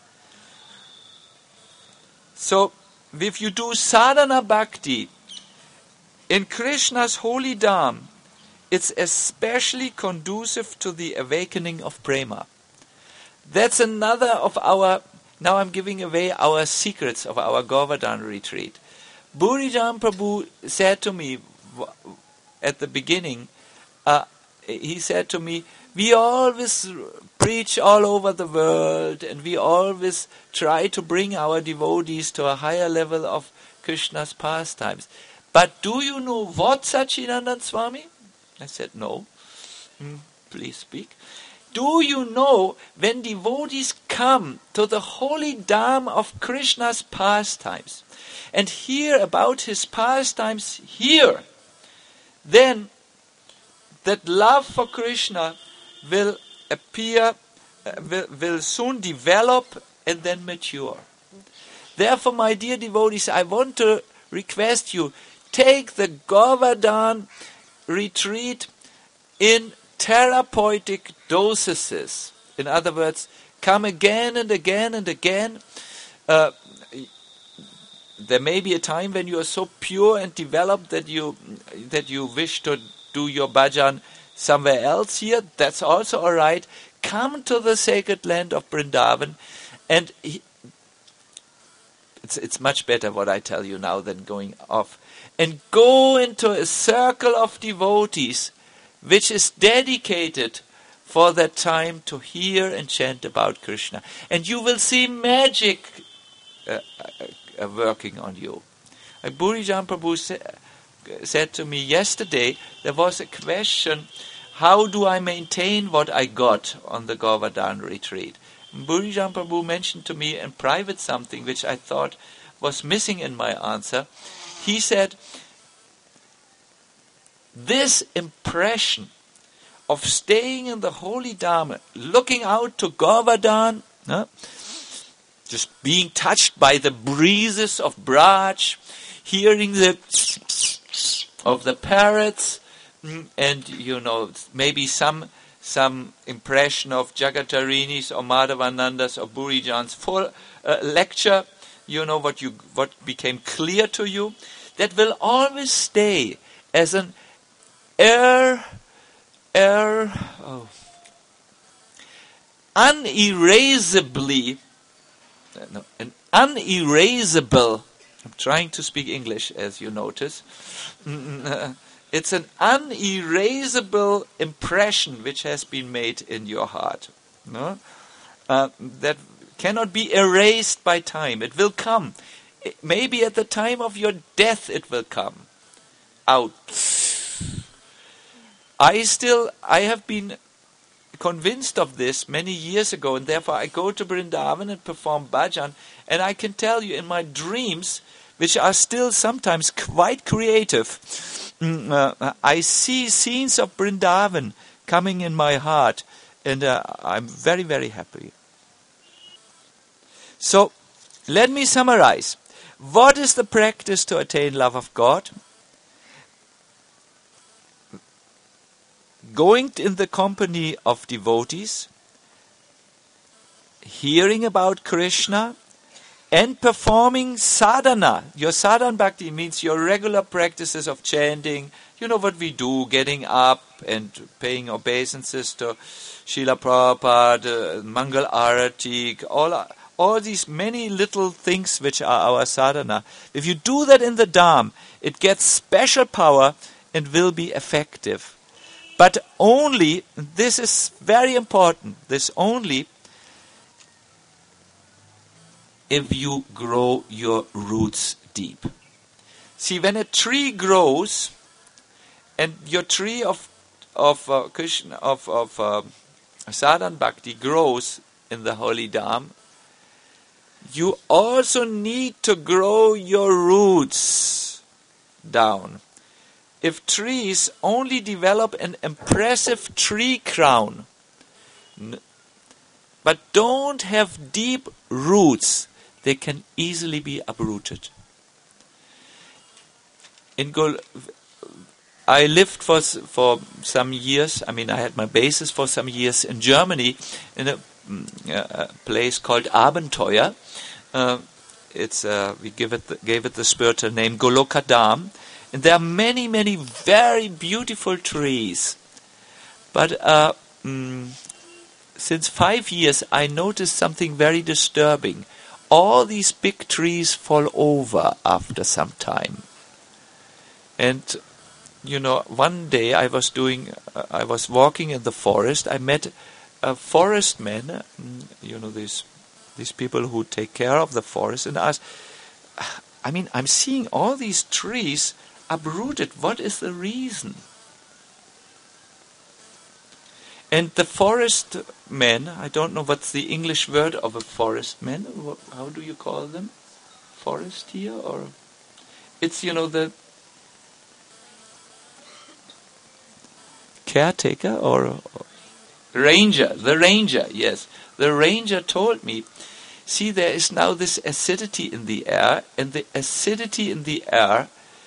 So, if you do sadhana bhakti in Krishna's holy dham, it's especially conducive to the awakening of prema. That's another of our, now I'm giving away our secrets of our Govardhan retreat. Burijan Prabhu said to me at the beginning, he said to me, we always preach all over the world and we always try to bring our devotees to a higher level of Krishna's pastimes. But do you know what, Sachidanand Swami? I said, no. Please speak. Do you know, when devotees come to the holy Dham of Krishna's pastimes and hear about his pastimes here, then that love for Krishna will appear, will soon develop and then mature. Therefore, my dear devotees, I want to request you, take the Govardhan retreat in therapeutic dosages. In other words, come again and again and again. There may be a time when you are so pure and developed that you wish to do your bhajan somewhere else here. That's also all right. Come to the sacred land of Vrindavan, and it's much better what I tell you now than going off. And go into a circle of devotees which is dedicated for that time to hear and chant about Krishna. And you will see magic working on you. Like Burijan Prabhu said to me yesterday, there was a question, how do I maintain what I got on the Govardhan retreat? Burijan Prabhu mentioned to me in private something which I thought was missing in my answer. He said, this impression of staying in the holy Dham, looking out to Govardhan, just being touched by the breezes of Braj, hearing the of the parrots, and maybe some impression of Jagatarini's or Madhavananda's or Burijan's full lecture, what became clear to you, that will always stay as an unerasable, I'm trying to speak English as you notice, it's an unerasable impression which has been made in your heart. That cannot be erased by time. It will come. Maybe at the time of your death it will come out. I have been convinced of this many years ago, and therefore I go to Vrindavan and perform bhajan, and I can tell you in my dreams, which are still sometimes quite creative, I see scenes of Vrindavan coming in my heart, and I'm very, very happy. So, let me summarize. What is the practice to attain love of God? Going in the company of devotees, hearing about Krishna, and performing sadhana. Your sadhana bhakti means your regular practices of chanting. You know what we do, getting up and paying obeisances to Srila Prabhupada, Mangal Arati, all these many little things which are our sadhana. If you do that in the Dham, it gets special power and will be effective. But only, this is very important, this only if you grow your roots deep. See, when a tree grows, and your tree of Krishna, sadhana bhakti grows in the holy Dham, you also need to grow your roots down. If trees only develop an impressive tree crown, but don't have deep roots, they can easily be uprooted. I lived for some years, I had my basis for some years in Germany, in a place called Abenteuer. We gave it the spiritual name Goloka Dham. And there are many, many very beautiful trees. But since 5 years, I noticed something very disturbing. All these big trees fall over after some time. And, one day I was walking in the forest. I met a forest man, these people who take care of the forest, and asked, I'm seeing all these trees uprooted. What is the reason? And the forest men, I don't know what's the English word of a forest man. How do you call them? Forest here? Or it's, the caretaker or ranger. The ranger, yes. The ranger told me, see, there is now this acidity in the air, and the acidity in the air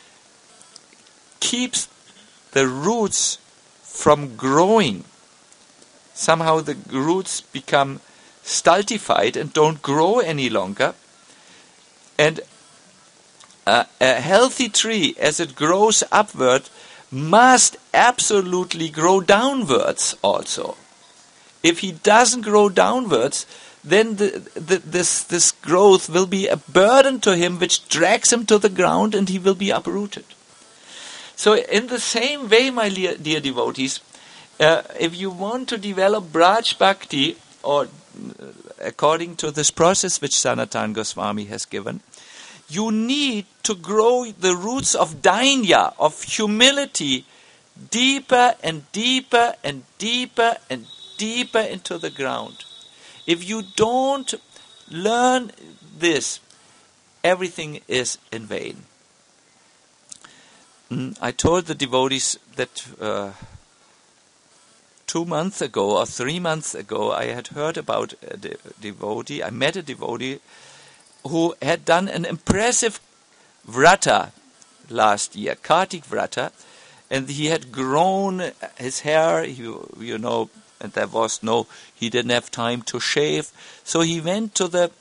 keeps the roots from growing. Somehow the roots become stultified and don't grow any longer. And a healthy tree, as it grows upward, must absolutely grow downwards also. If he doesn't grow downwards, then this growth will be a burden to him, which drags him to the ground, and he will be uprooted. So in the same way, my dear devotees, if you want to develop Braj Bhakti, or according to this process which Sanatana Goswami has given, you need to grow the roots of dainya, of humility, deeper and deeper and deeper and deeper into the ground. If you don't learn this, everything is in vain. I told the devotees that 2 months ago or 3 months ago, I had heard about a devotee. I met a devotee who had done an impressive vrata last year, Kartik vrata, and he had grown his hair, and there was he didn't have time to shave, so he went to the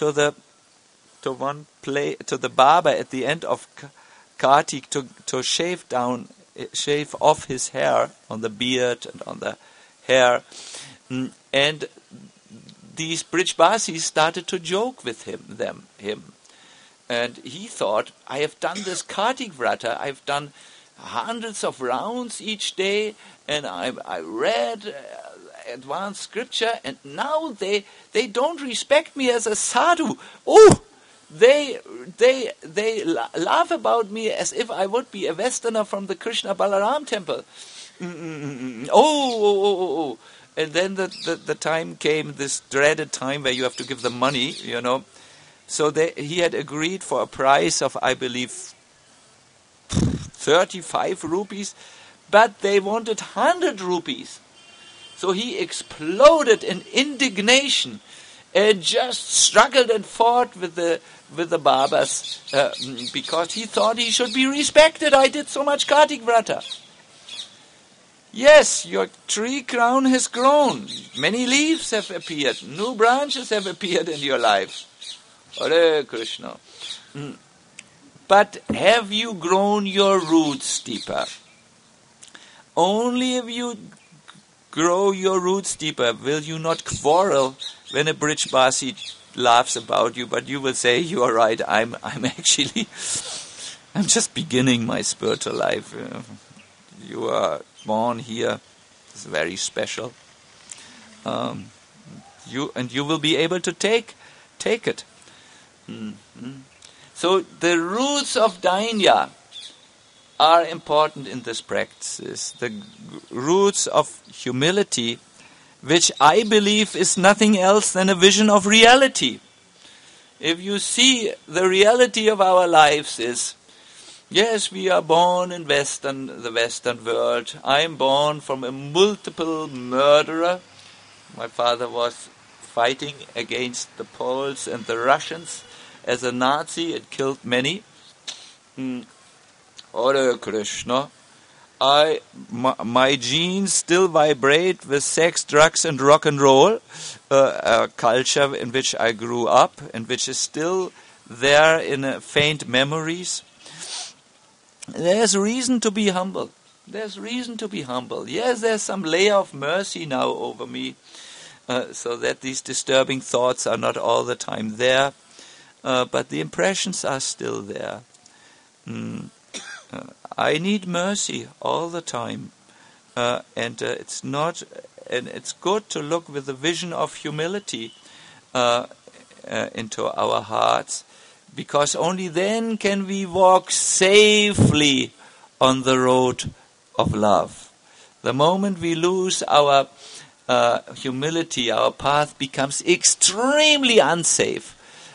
barber at the end of Kartik to shave off his hair on the beard and on the hair, and these Brijbasis started to joke with him, and he thought, I have done this Kartik vrata, I've done hundreds of rounds each day, and I read advanced scripture, and now they don't respect me as a sadhu. Oh, they laugh about me as if I would be a Westerner from the Krishna Balaram temple. Oh. And then the time came, this dreaded time where you have to give them money, So he had agreed for a price of, I believe, 35 rupees, but they wanted 100 rupees. So he exploded in indignation and just struggled and fought with the barbers because he thought he should be respected. I did so much Kartik vrata. Yes, your tree crown has grown. Many leaves have appeared. New branches have appeared in your life. Hare Krishna. But have you grown your roots deeper? Only if you grow your roots deeper will you not quarrel when a Brijbasi laughs about you, but you will say, you are right, I'm just beginning my spiritual life. You are born here. It's very special. You will be able to take it. So the roots of dainya are important in this practice. The roots of humility, which I believe is nothing else than a vision of reality. If you see, the reality of our lives is, yes, we are born in the Western world. I am born from a multiple murderer. My father was fighting against the Poles and the Russians as a Nazi. It killed many. Hare Krishna. My genes still vibrate with sex, drugs, and rock and roll, a culture in which I grew up and which is still there in faint memories. There's reason to be humble. Yes, there's some layer of mercy now over me, so that these disturbing thoughts are not all the time there, but the impressions are still there. I need mercy all the time, and it's good to look with a vision of humility into our hearts, because only then can we walk safely on the road of love. The moment we lose our humility, our path becomes extremely unsafe.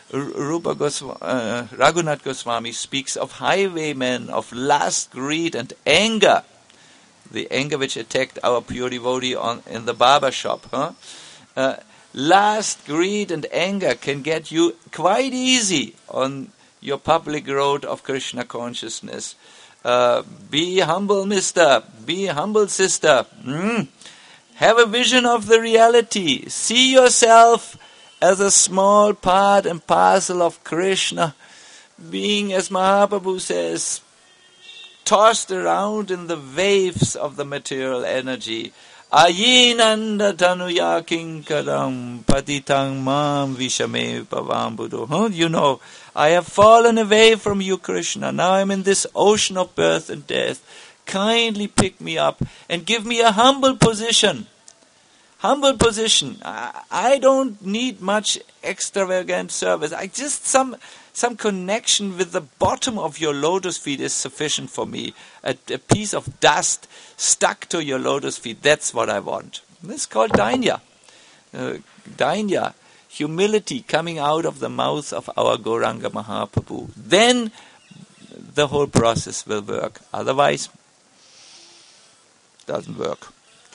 Raghunath Goswami speaks of highwaymen, of lust, greed and anger. The anger which attacked our pure devotee in the barber shop. Lust, greed and anger can get you quite easy on your public road of Krishna consciousness. Be humble, mister. Be humble, sister. Have a vision of the reality. See yourself as a small part and parcel of Krishna, being, as Mahaprabhu says, tossed around in the waves of the material energy. Ayinanda tanuya kinkaram patitang mam vishame pavambudo. You know, I have fallen away from you, Krishna. Now I'm in this ocean of birth and death. Kindly pick me up and give me a humble position. Humble position. I don't need much extravagant service. I just some connection with the bottom of your lotus feet is sufficient for me. A piece of dust stuck to your lotus feet. That's what I want. This is called dainya. Dainya, humility coming out of the mouth of our Gauranga Mahaprabhu. Then the whole process will work. Otherwise, doesn't work.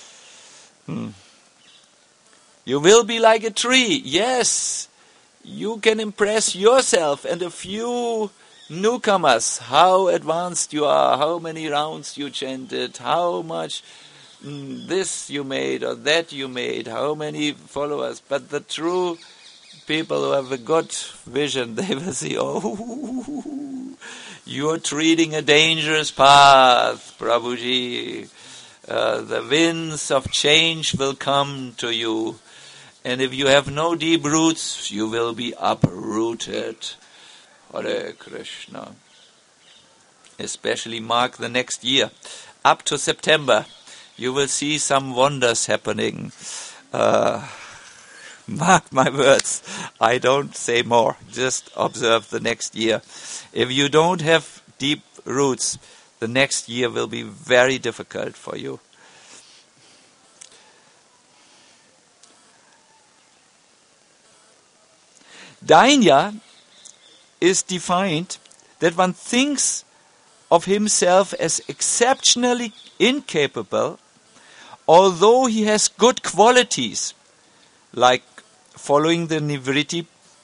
You will be like a tree. Yes, you can impress yourself and a few newcomers how advanced you are, how many rounds you chanted, how much this you made or that you made, how many followers. But the true people who have a good vision, they will see, oh, you're treading a dangerous path, Prabhuji. The winds of change will come to you. And if you have no deep roots, you will be uprooted. Hare Krishna. Especially mark the next year. Up to September, you will see some wonders happening. Mark my words. I don't say more. Just observe the next year. If you don't have deep roots, the next year will be very difficult for you. Dainya is defined that one thinks of himself as exceptionally incapable, although he has good qualities, like following the Nivritti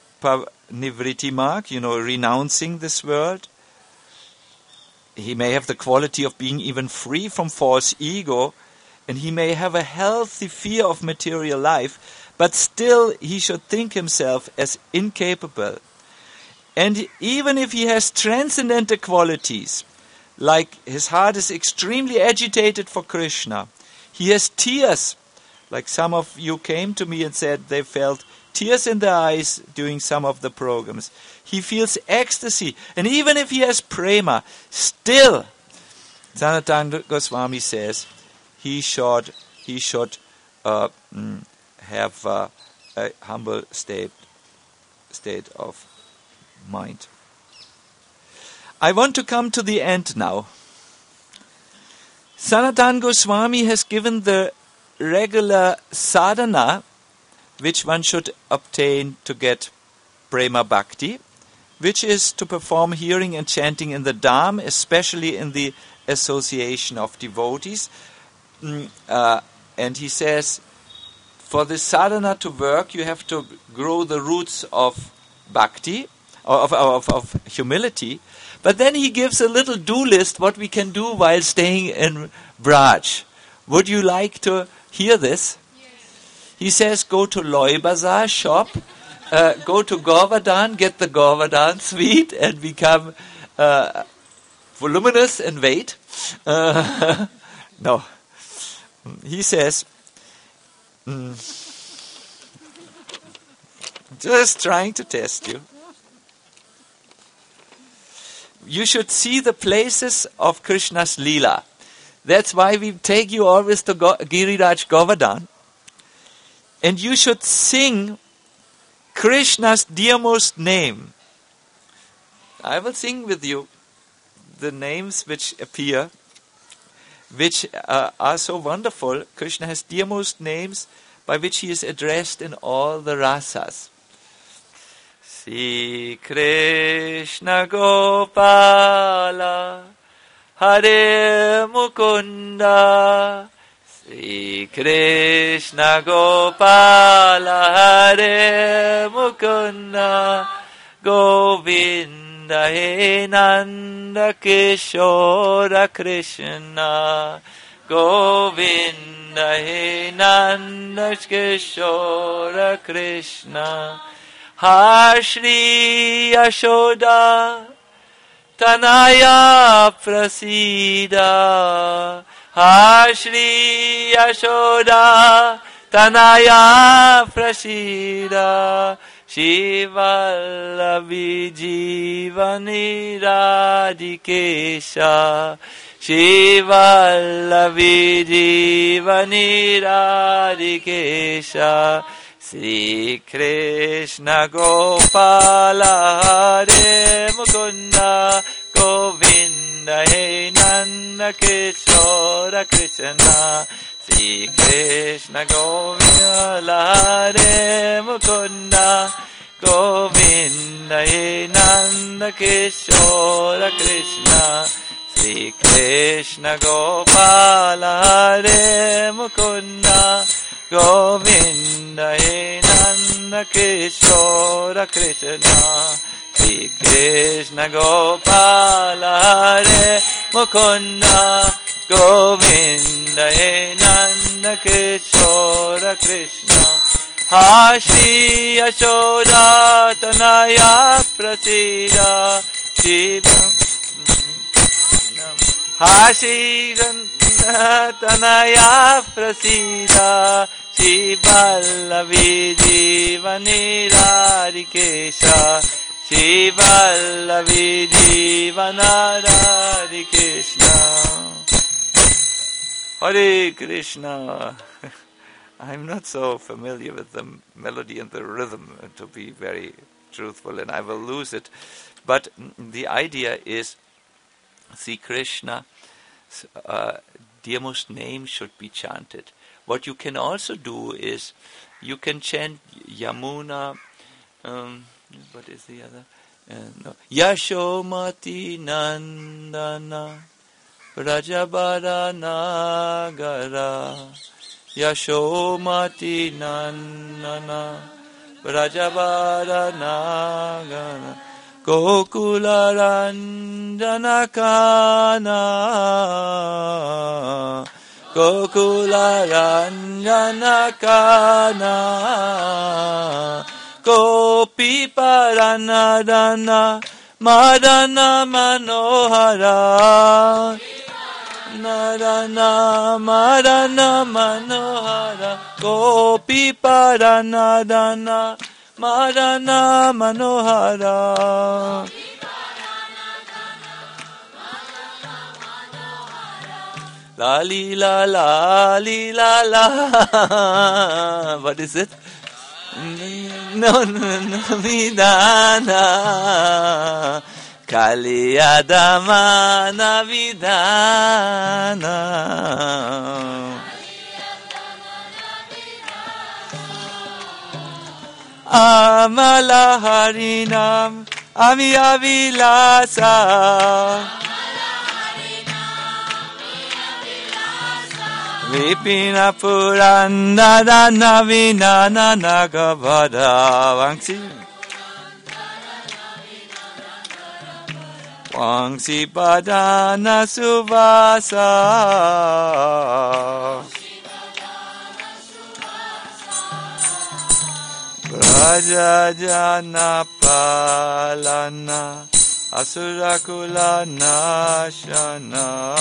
mark, renouncing this world. He may have the quality of being even free from false ego, and he may have a healthy fear of material life, but still he should think himself as incapable. And even if he has transcendental qualities, like his heart is extremely agitated for Krishna, he has tears, like some of you came to me and said they felt tears in their eyes during some of the programs. He feels ecstasy, and even if he has prema, still, Sanatana Goswami says, he should have a humble state of mind. I want to come to the end now. Sanatana Goswami has given the regular sadhana which one should obtain to get prema bhakti, which is to perform hearing and chanting in the dham, especially in the association of devotees. And he says, for this sadhana to work, you have to grow the roots of bhakti, of humility. But then he gives a little do list what we can do while staying in Braj. Would you like to hear this? Yes. He says, go to Loy Bazaar shop, go to Govardhan, get the Govardhan sweet, and become voluminous in weight. No. He says, just trying to test you. You should see the places of Krishna's Leela. That's why we take you always to Giriraj Govardhan. And you should sing Krishna's dearmost name. I will sing with you the names which appear. which are so wonderful. Krishna has dearmost names by which he is addressed in all the rasas. Sri Krishna Gopala Hare Mukunda, Sri Krishna Gopala Hare Mukunda, Govinda He Nanda Kishora Krishna, Govinda He Nanda Kishora Krishna, Ha Shri Yashoda Tanaya Prasida, Ha Shri Yashoda Tanaya Prasida, Shivallavi Jivani Radhikesha, Shivallavi Jivani Radhikesha, Sri Krishna Gopala Hare Mukunda, Govinda He Nanda Kishora Krishna, Sri Krishna Gopala Hare Mukunda, Govinda He Nanda Kishora Krishna, Sri Krishna Gopala Hare Mukunda, Govinda He Nanda Kishora Krishna, Sri Krishna Gopala Hare Mukunda, Govinda He Nanda Kishora Krishna, Ha Shri Yashoda Tanaya Prasida, Ha Shri Tanaya Prasida, Shivallavi Jivani Radhikesha, Shivallavi Jivana Radhikesha. Hare Krishna. I'm not so familiar with the melody and the rhythm, to be very truthful, and I will lose it. But the idea is Sri Krishna's dearmost name should be chanted. What you can also do is you can chant Yamuna. What is the other? No. Yashomati Nandana Rajabara Nagara, Yashomati Nandana Rajabara Nagara, Gokula Ranjana Kana, Gokula Ranjana Kana, Gopi Paranadana Madana Manohara, Narana Madana Manohara, Gopi Paranadana Madana Manohara. La li la la li la la. What is it? No, Vidana Kaliyadama Navidana. Amala Harinam Amiyavilasa, Vipina Purana Navina Nagavada Wangsi Badana Suvasa, Rajajana Palana Asurakula Nashana,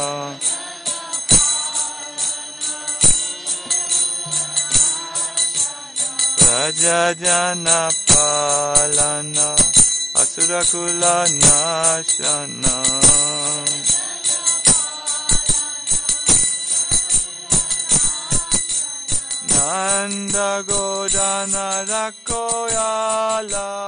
Rajajana Palana Asurakula Nashana. Nanda Godana Rakoyala.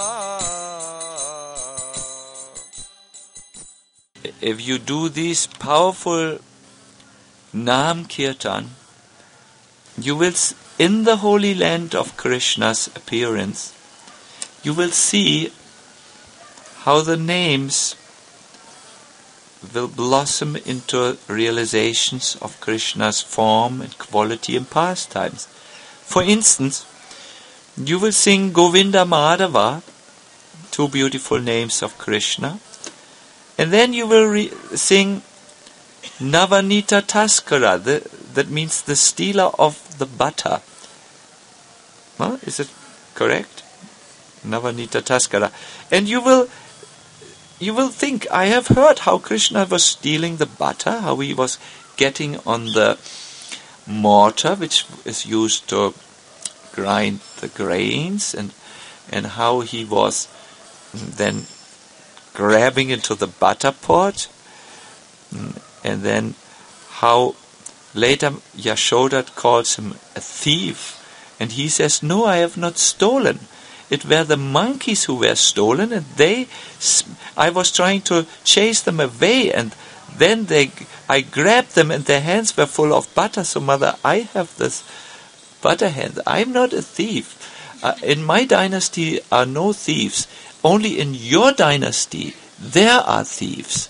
If you do these powerful Nam Kirtan, you will, in the holy land of Krishna's appearance, you will see how the names will blossom into realizations of Krishna's form and quality and pastimes. For instance, you will sing Govinda Madhava, two beautiful names of Krishna, and then you will sing Navanita Taskara, that means the stealer of the butter. Huh? Is it correct? Navanita Taskara. And you will think, I have heard how Krishna was stealing the butter, how he was getting on the mortar which is used to grind the grains, and how he was then grabbing into the butter pot, and then how later Yashoda calls him a thief, and he says, no, I have not stolen. It were the monkeys who were stolen, and I was trying to chase them away, and then I grabbed them, and their hands were full of butter. So, mother, I have this butter hand. I'm not a thief. In my dynasty are no thieves. Only in your dynasty there are thieves.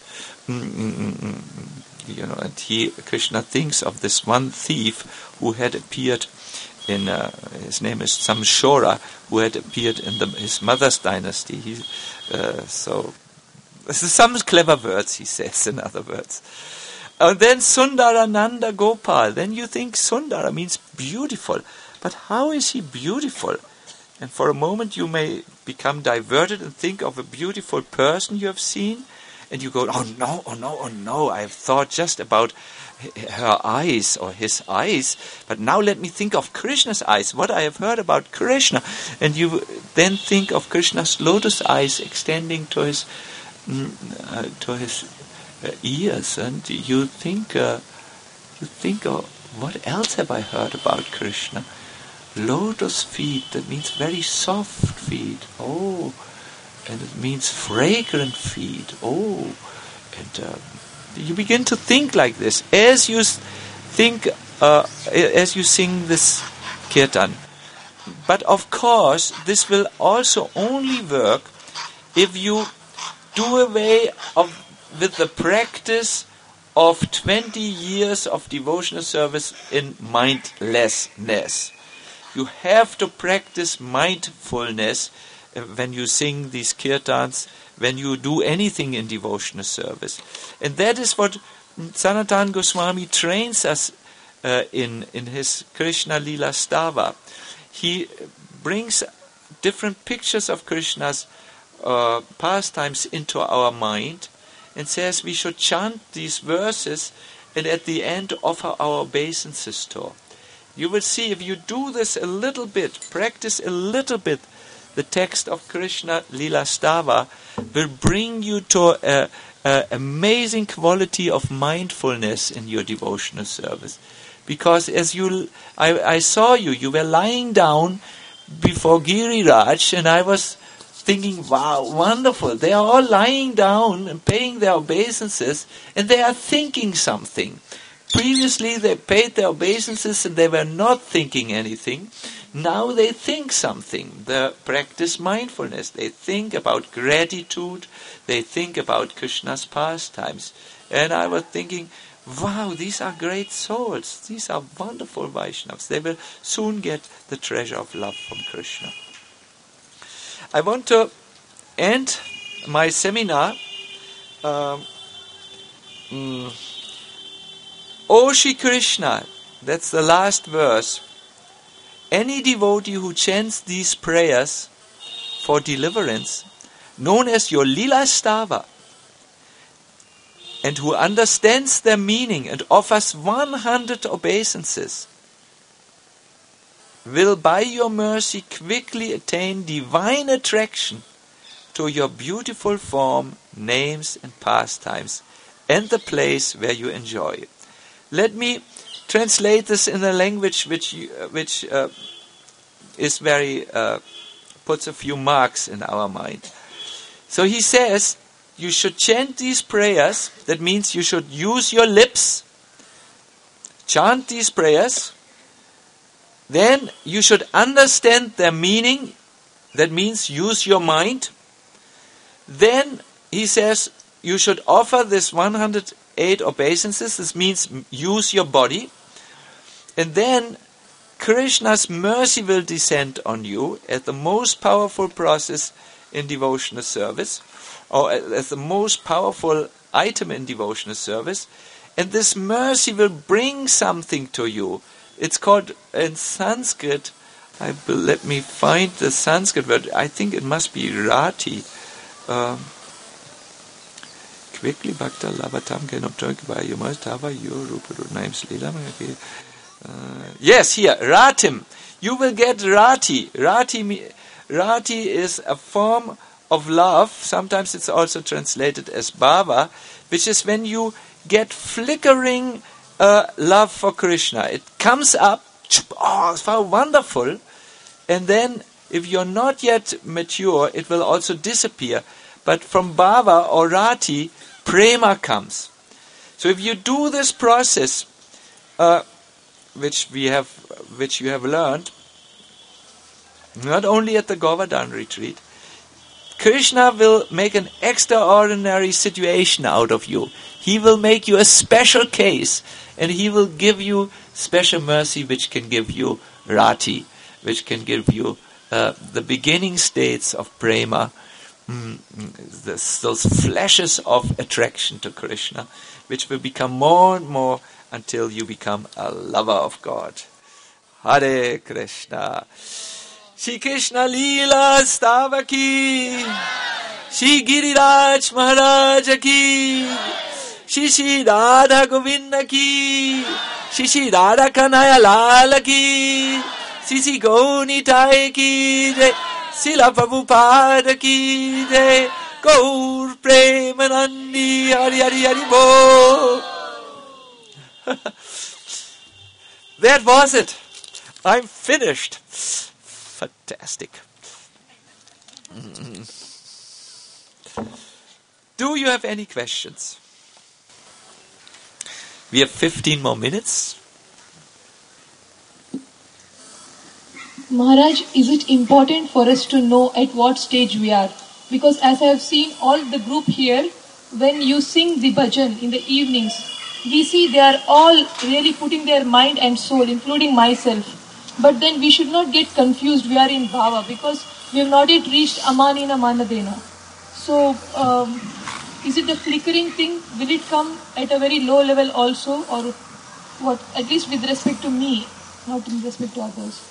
You know, and Krishna thinks of this one thief who had appeared in his name is Samshora, who had appeared in his mother's dynasty. So some clever words he says, in other words. And then Sundarananda Gopal. Then you think Sundara means beautiful, but how is he beautiful? And for a moment you may become diverted and think of a beautiful person you have seen, and you go, oh no, I have thought just about her eyes or his eyes, but now let me think of Krishna's eyes, what I have heard about Krishna. And you then think of Krishna's lotus eyes extending to his ears, and you think, what else have I heard about Krishna? Lotus feet, that means very soft feet. Oh, and it means fragrant feet. Oh, and you begin to think like this as you think, as you sing this kirtan. But of course, this will also only work if you do away with the practice of 20 years of devotional service in mindlessness. You have to practice mindfulness when you sing these kirtans, when you do anything in devotional service. And that is what Sanatana Goswami trains us in his Krishna Lila Stava. He brings different pictures of Krishna's pastimes into our mind and says we should chant these verses and at the end offer our obeisances to. You will see, if you do this a little bit, practice a little bit, the text of Krishna Lila Stava will bring you to an amazing quality of mindfulness in your devotional service. Because as I saw you were lying down before Giriraj, and I was thinking, wow, wonderful. They are all lying down and paying their obeisances, and they are thinking something. Previously they paid their obeisances and they were not thinking anything. Now they think something. They practice mindfulness. They think about gratitude. They think about Krishna's pastimes. And I was thinking, wow, these are great souls. These are wonderful Vaishnavas. They will soon get the treasure of love from Krishna. I want to end my seminar. O Shri Krishna, that's the last verse. Any devotee who chants these prayers for deliverance, known as your Lila Stava, and who understands their meaning and offers 100 obeisances, will by your mercy quickly attain divine attraction to your beautiful form, names and pastimes, and the place where you enjoy it. Let me translate this in a language which is very puts a few marks in our mind. So he says, you should chant these prayers. That means you should use your lips chant these prayers, then you should understand their meaning. That means use your mind. Then he says you should offer this 108 obeisances. This means use your body. And then Krishna's mercy will descend on you as the most powerful process in devotional service, or as the most powerful item in devotional service. And this mercy will bring something to you. It's called in Sanskrit, let me find the Sanskrit word, I think it must be rati. Quickly bhakta lavatam kenoptoikva yumastava yorupa names lila. Yes, here, ratim. You will get rati. Rati is a form of love. Sometimes it's also translated as bhava, which is when you get flickering love for Krishna. It comes up, oh, it's how wonderful. And then, if you're not yet mature, it will also disappear. But from bhava or rati, prema comes. So if you do this process, which you have learned, not only at the Govardhan retreat, Krishna will make an extraordinary situation out of you. He will make you a special case, and he will give you special mercy, which can give you rati, which can give you the beginning states of prema, those flashes of attraction to Krishna, which will become more and more until you become a lover of God. Hare Krishna. Shri Krishna Leela Stava ki, Shri Giriraj Maharaj ki, Shri Shri Radha Govinda ki, Shri Shri Radha Kanaya Lala ki, Shri Shri Gaunitai ki jai, Srila Prabhupada ki jai, Gaur Premanandi Hari Hari Hari Bo. That was it. I'm finished. Fantastic. Do you have any questions? We have 15 more minutes. Maharaj, is it important for us to know at what stage we are? Because as I have seen all the group here, when you sing the bhajan in the evenings, we see they are all really putting their mind and soul, including myself. But then we should not get confused, we are in bhava, because we have not yet reached amanina manadena. So, is it the flickering thing? Will it come at a very low level also? Or what? At least with respect to me, not in respect to others.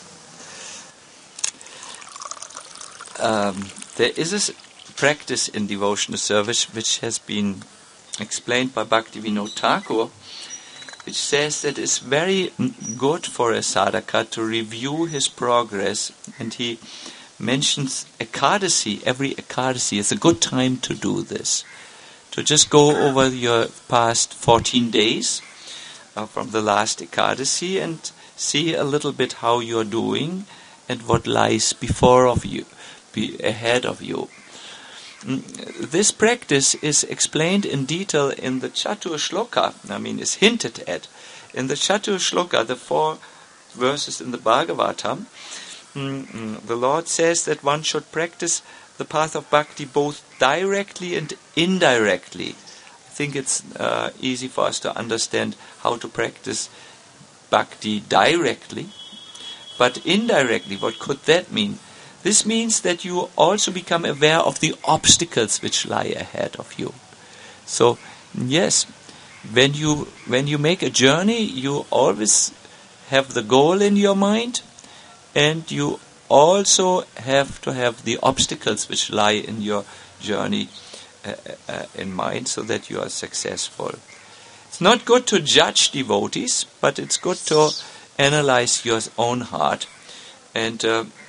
There is a practice in devotional service which has been explained by Bhaktivinoda Thakur, which says that it's very good for a sadhaka to review his progress, and he mentions Ekadasi. Every Ekadasi is a good time to do this, to just go over your past 14 days from the last Ekadasi and see a little bit how you're doing and what lies ahead of you. This practice is explained in detail in the Chatur Shloka, is hinted at. In the Chatur Shloka, the 4 verses in the Bhagavatam, the Lord says that one should practice the path of bhakti both directly and indirectly. I think it's easy for us to understand how to practice bhakti directly, but indirectly, what could that mean? This means that you also become aware of the obstacles which lie ahead of you. So, yes, when you make a journey, you always have the goal in your mind, and you also have to have the obstacles which lie in your journey in mind, so that you are successful. It's not good to judge devotees, but it's good to analyze your own heart, and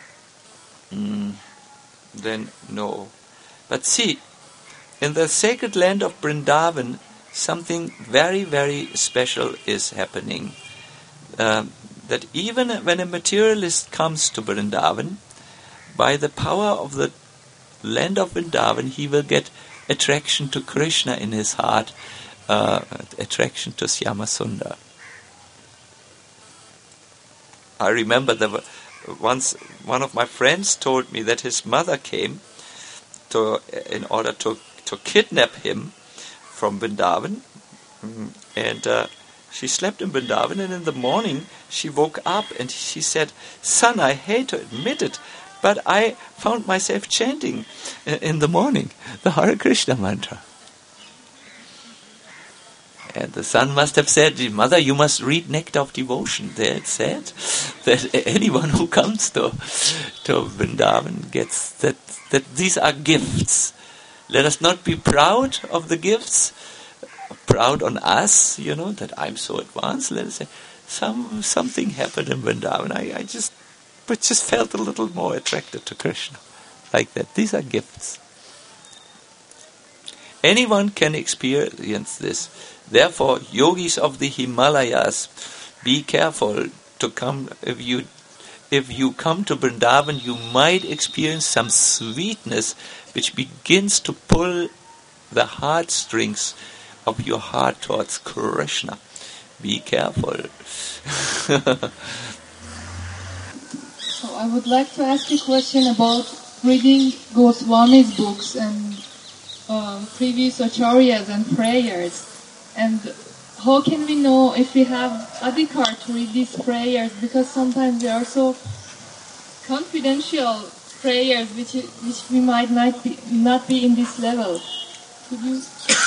then no. But see, in the sacred land of Vrindavan, something very, very special is happening. That even when a materialist comes to Vrindavan, by the power of the land of Vrindavan, he will get attraction to Krishna in his heart, attraction to Syamasundar. I remember once one of my friends told me that his mother came in order to kidnap him from Vrindavan, and she slept in Vrindavan, and in the morning she woke up and she said, "Son, I hate to admit it, but I found myself chanting in the morning the Hare Krishna mantra." And the son must have said, "Mother, you must read Nectar of Devotion." There it said that anyone who comes to Vrindavan gets that these are gifts. Let us not be proud of the gifts, proud on us, that I'm so advanced. Let us say, something happened in Vrindavan. I just felt a little more attracted to Krishna. Like that. These are gifts. Anyone can experience this. Therefore, yogis of the Himalayas, be careful to come. If you come to Vrindavan, you might experience some sweetness which begins to pull the heartstrings of your heart towards Krishna. Be careful. So I would like to ask you a question about reading Goswami's books and previous acharyas and prayers. And how can we know if we have adhikar to read these prayers? Because sometimes they are so confidential prayers which we might not be in this level. Could you?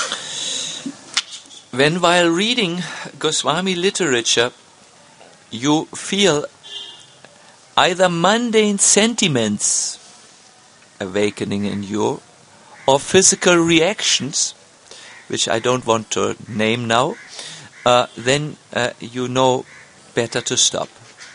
While reading Goswami literature, you feel either mundane sentiments awakening in you, or physical reactions, which I don't want to name now, then you know better to stop.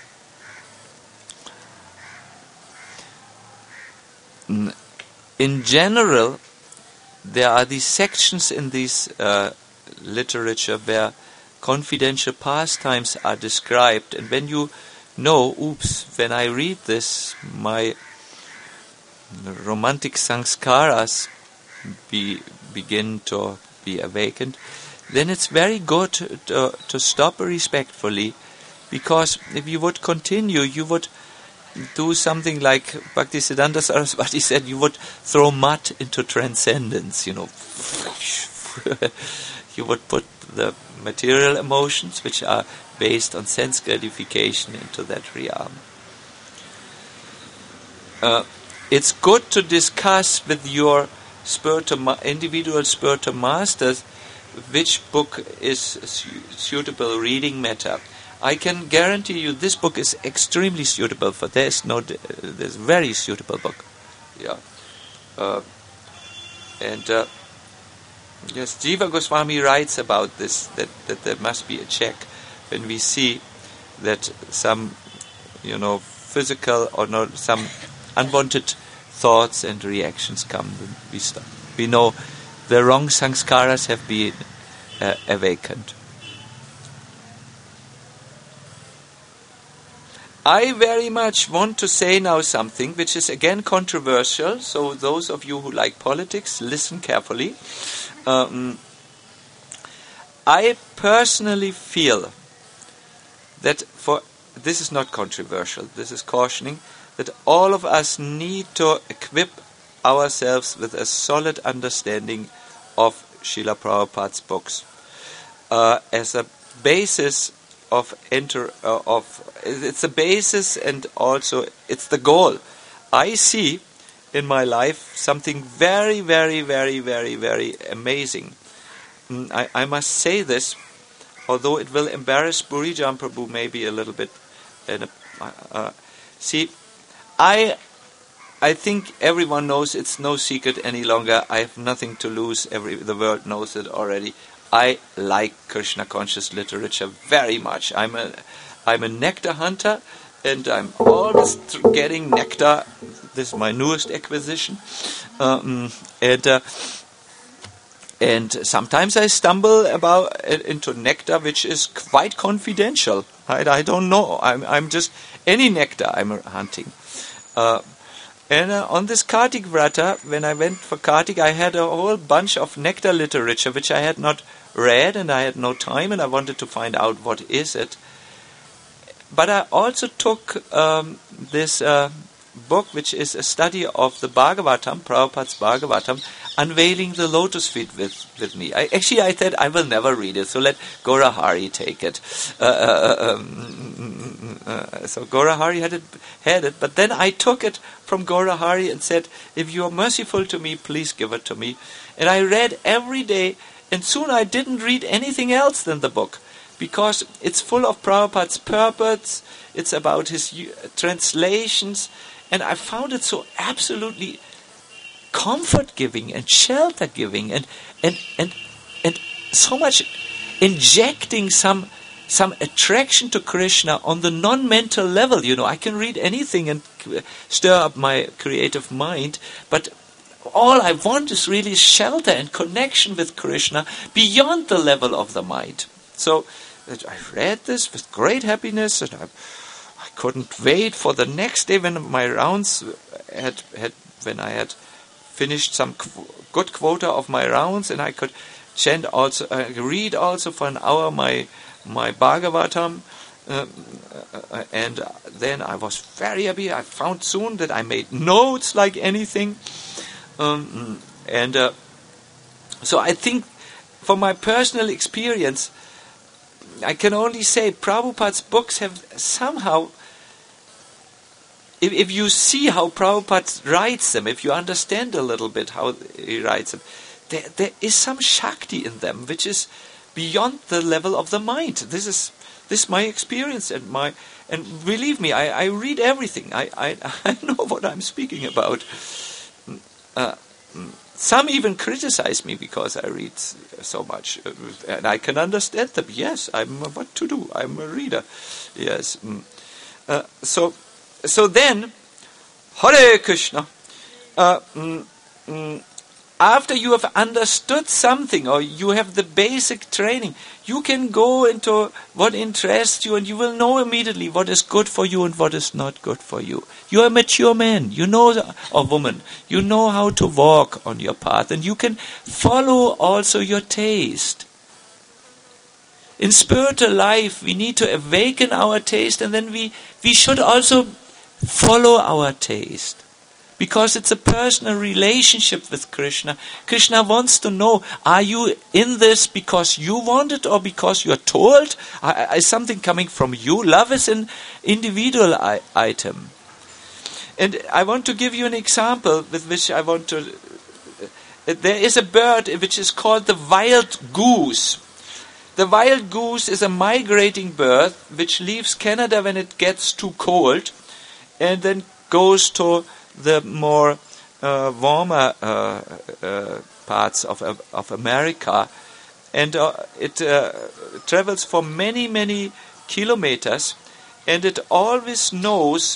In general, there are these sections in this literature where confidential pastimes are described, and when you know, when I read this, my romantic sanskaras begin to be awakened, then it's very good to stop respectfully, because if you would continue, you would do something like Bhaktisiddhanta Saraswati said, you would throw mud into transcendence, You would put the material emotions, which are based on sense gratification, into that realm. It's good to discuss with your individual spiritual masters which book is suitable reading matter. I can guarantee you this book is extremely suitable for this. There's a very suitable book. Yeah. Yes, Jiva Goswami writes about this, that there must be a check when we see that some, physical or not, some unwanted thoughts and reactions come. We stop. We know the wrong sanskaras have been awakened. I very much want to say now something which is again controversial, so those of you who like politics, listen carefully. I personally feel that this is not controversial, this is cautioning, that all of us need to equip ourselves with a solid understanding of Srila Prabhupada's books as a basis it's a basis, and also it's the goal. I see in my life something very, very, very, very, very amazing. I must say this, although it will embarrass Burijan Prabhu maybe a little bit. See, I think everyone knows, it's no secret any longer. I have nothing to lose. The world knows it already. I like Krishna conscious literature very much. I'm a nectar hunter, and I'm always getting nectar. This is my newest acquisition, and sometimes I stumble into nectar which is quite confidential. I don't know. I'm just any nectar I'm hunting. And on this Kartik Vrata, when I went for Kartik, I had a whole bunch of nectar literature which I had not read, and I had no time, and I wanted to find out what is it. but I also took this book, which is a study of the Bhagavatam, Prabhupada's Bhagavatam, Unveiling the Lotus Feet with me. I said I will never read it, so let Gaurahari take it. So Gaurahari had it, but then I took it from Gaurahari and said, if you are merciful to me, please give it to me. And I read every day, and soon I didn't read anything else than the book, because it's full of Prabhupada's purports, it's about his translations, and I found it so absolutely comfort-giving and shelter-giving and so much injecting some attraction to Krishna on the non-mental level. I can read anything and stir up my creative mind, but all I want is really shelter and connection with Krishna beyond the level of the mind. So I read this with great happiness, and I couldn't wait for the next day when my rounds when I had finished some good quota of my rounds, and I could chant also, read also for an hour my Bhagavatam, and then I was very happy. I found soon that I made notes like anything, so I think, from my personal experience, I can only say Prabhupada's books have somehow, if you see how Prabhupada writes them, if you understand a little bit how he writes them, there is some Shakti in them which is beyond the level of the mind. This is my experience, and believe me, I read everything. I know what I'm speaking about. Some even criticize me because I read so much, and I can understand them. Yes, what to do? I'm a reader. Yes. So then, Hare Krishna. After you have understood something, or you have the basic training, you can go into what interests you, and you will know immediately what is good for you and what is not good for you. You are a mature man, or woman, you know how to walk on your path, and you can follow also your taste. In spiritual life, we need to awaken our taste, and then we should also follow our taste. Because it's a personal relationship with Krishna. Krishna wants to know, are you in this because you want it or because you're told? Is something coming from you? Love is an individual item. And I want to give you an example with which I want to... There is a bird which is called the wild goose. The wild goose is a migrating bird which leaves Canada when it gets too cold and then goes to the more warmer parts of America, and it travels for many, many kilometers, and it always knows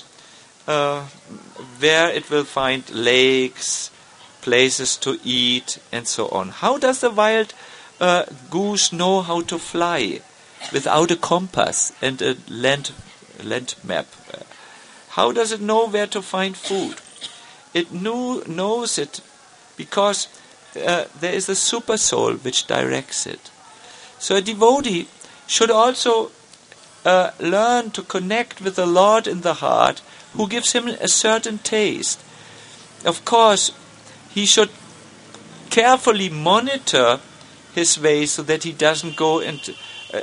where it will find lakes, places to eat, and so on. How does the wild goose know how to fly without a compass and a land map? How does it know where to find food? It knows it because there is a super soul which directs it. So a devotee should also learn to connect with the Lord in the heart, who gives him a certain taste. Of course, he should carefully monitor his way so that he doesn't go into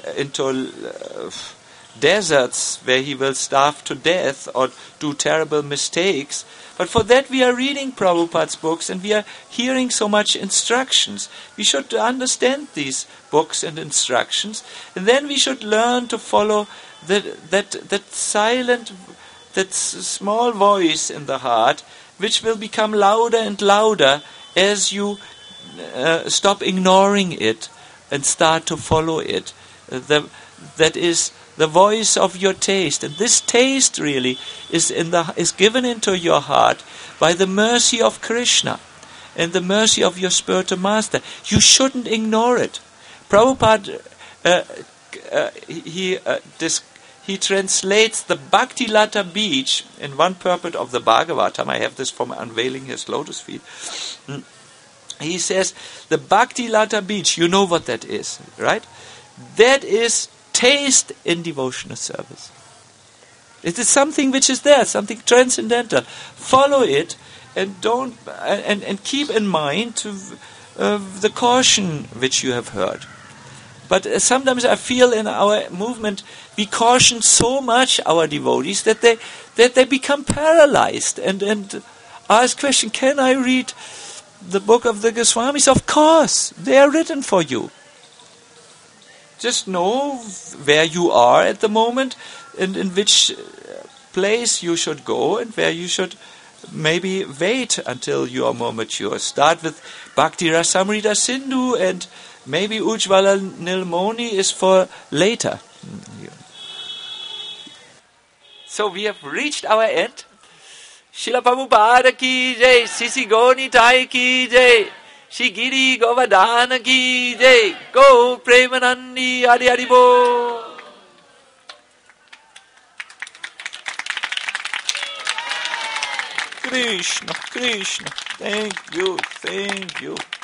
deserts where he will starve to death or do terrible mistakes. But for that we are reading Prabhupada's books and we are hearing so much instructions. We should understand these books and instructions, and then we should learn to follow that silent, that small voice in the heart, which will become louder and louder as you stop ignoring it and start to follow it. That is the voice of your taste, and this taste really is given into your heart by the mercy of Krishna and the mercy of your spiritual master. You shouldn't ignore it. Prabhupada he translates the Bhakti Lata Beach in one purport of the Bhagavatam. I have this from Unveiling His Lotus Feet. He says the Bhakti Lata Beach. You know what that is, right? That is taste in devotional service. It is something which is there, something transcendental. Follow it, and don't and keep in mind the caution which you have heard. But sometimes I feel in our movement we caution so much our devotees that they become paralyzed and ask question: can I read the book of the Goswamis? Of course, they are written for you. Just know where you are at the moment and in which place you should go and where you should maybe wait until you are more mature. Start with Bhakti Rasamrita Sindhu, and maybe Ujjvala Nilmoni is for later. So we have reached our end. Srila Prabhupada ki jai, Sisi Goni Tai ki jai, Shri Giri Govardhana ki jai, Go Premanandi Adi Adi Bo. Krishna, Krishna, thank you, thank you.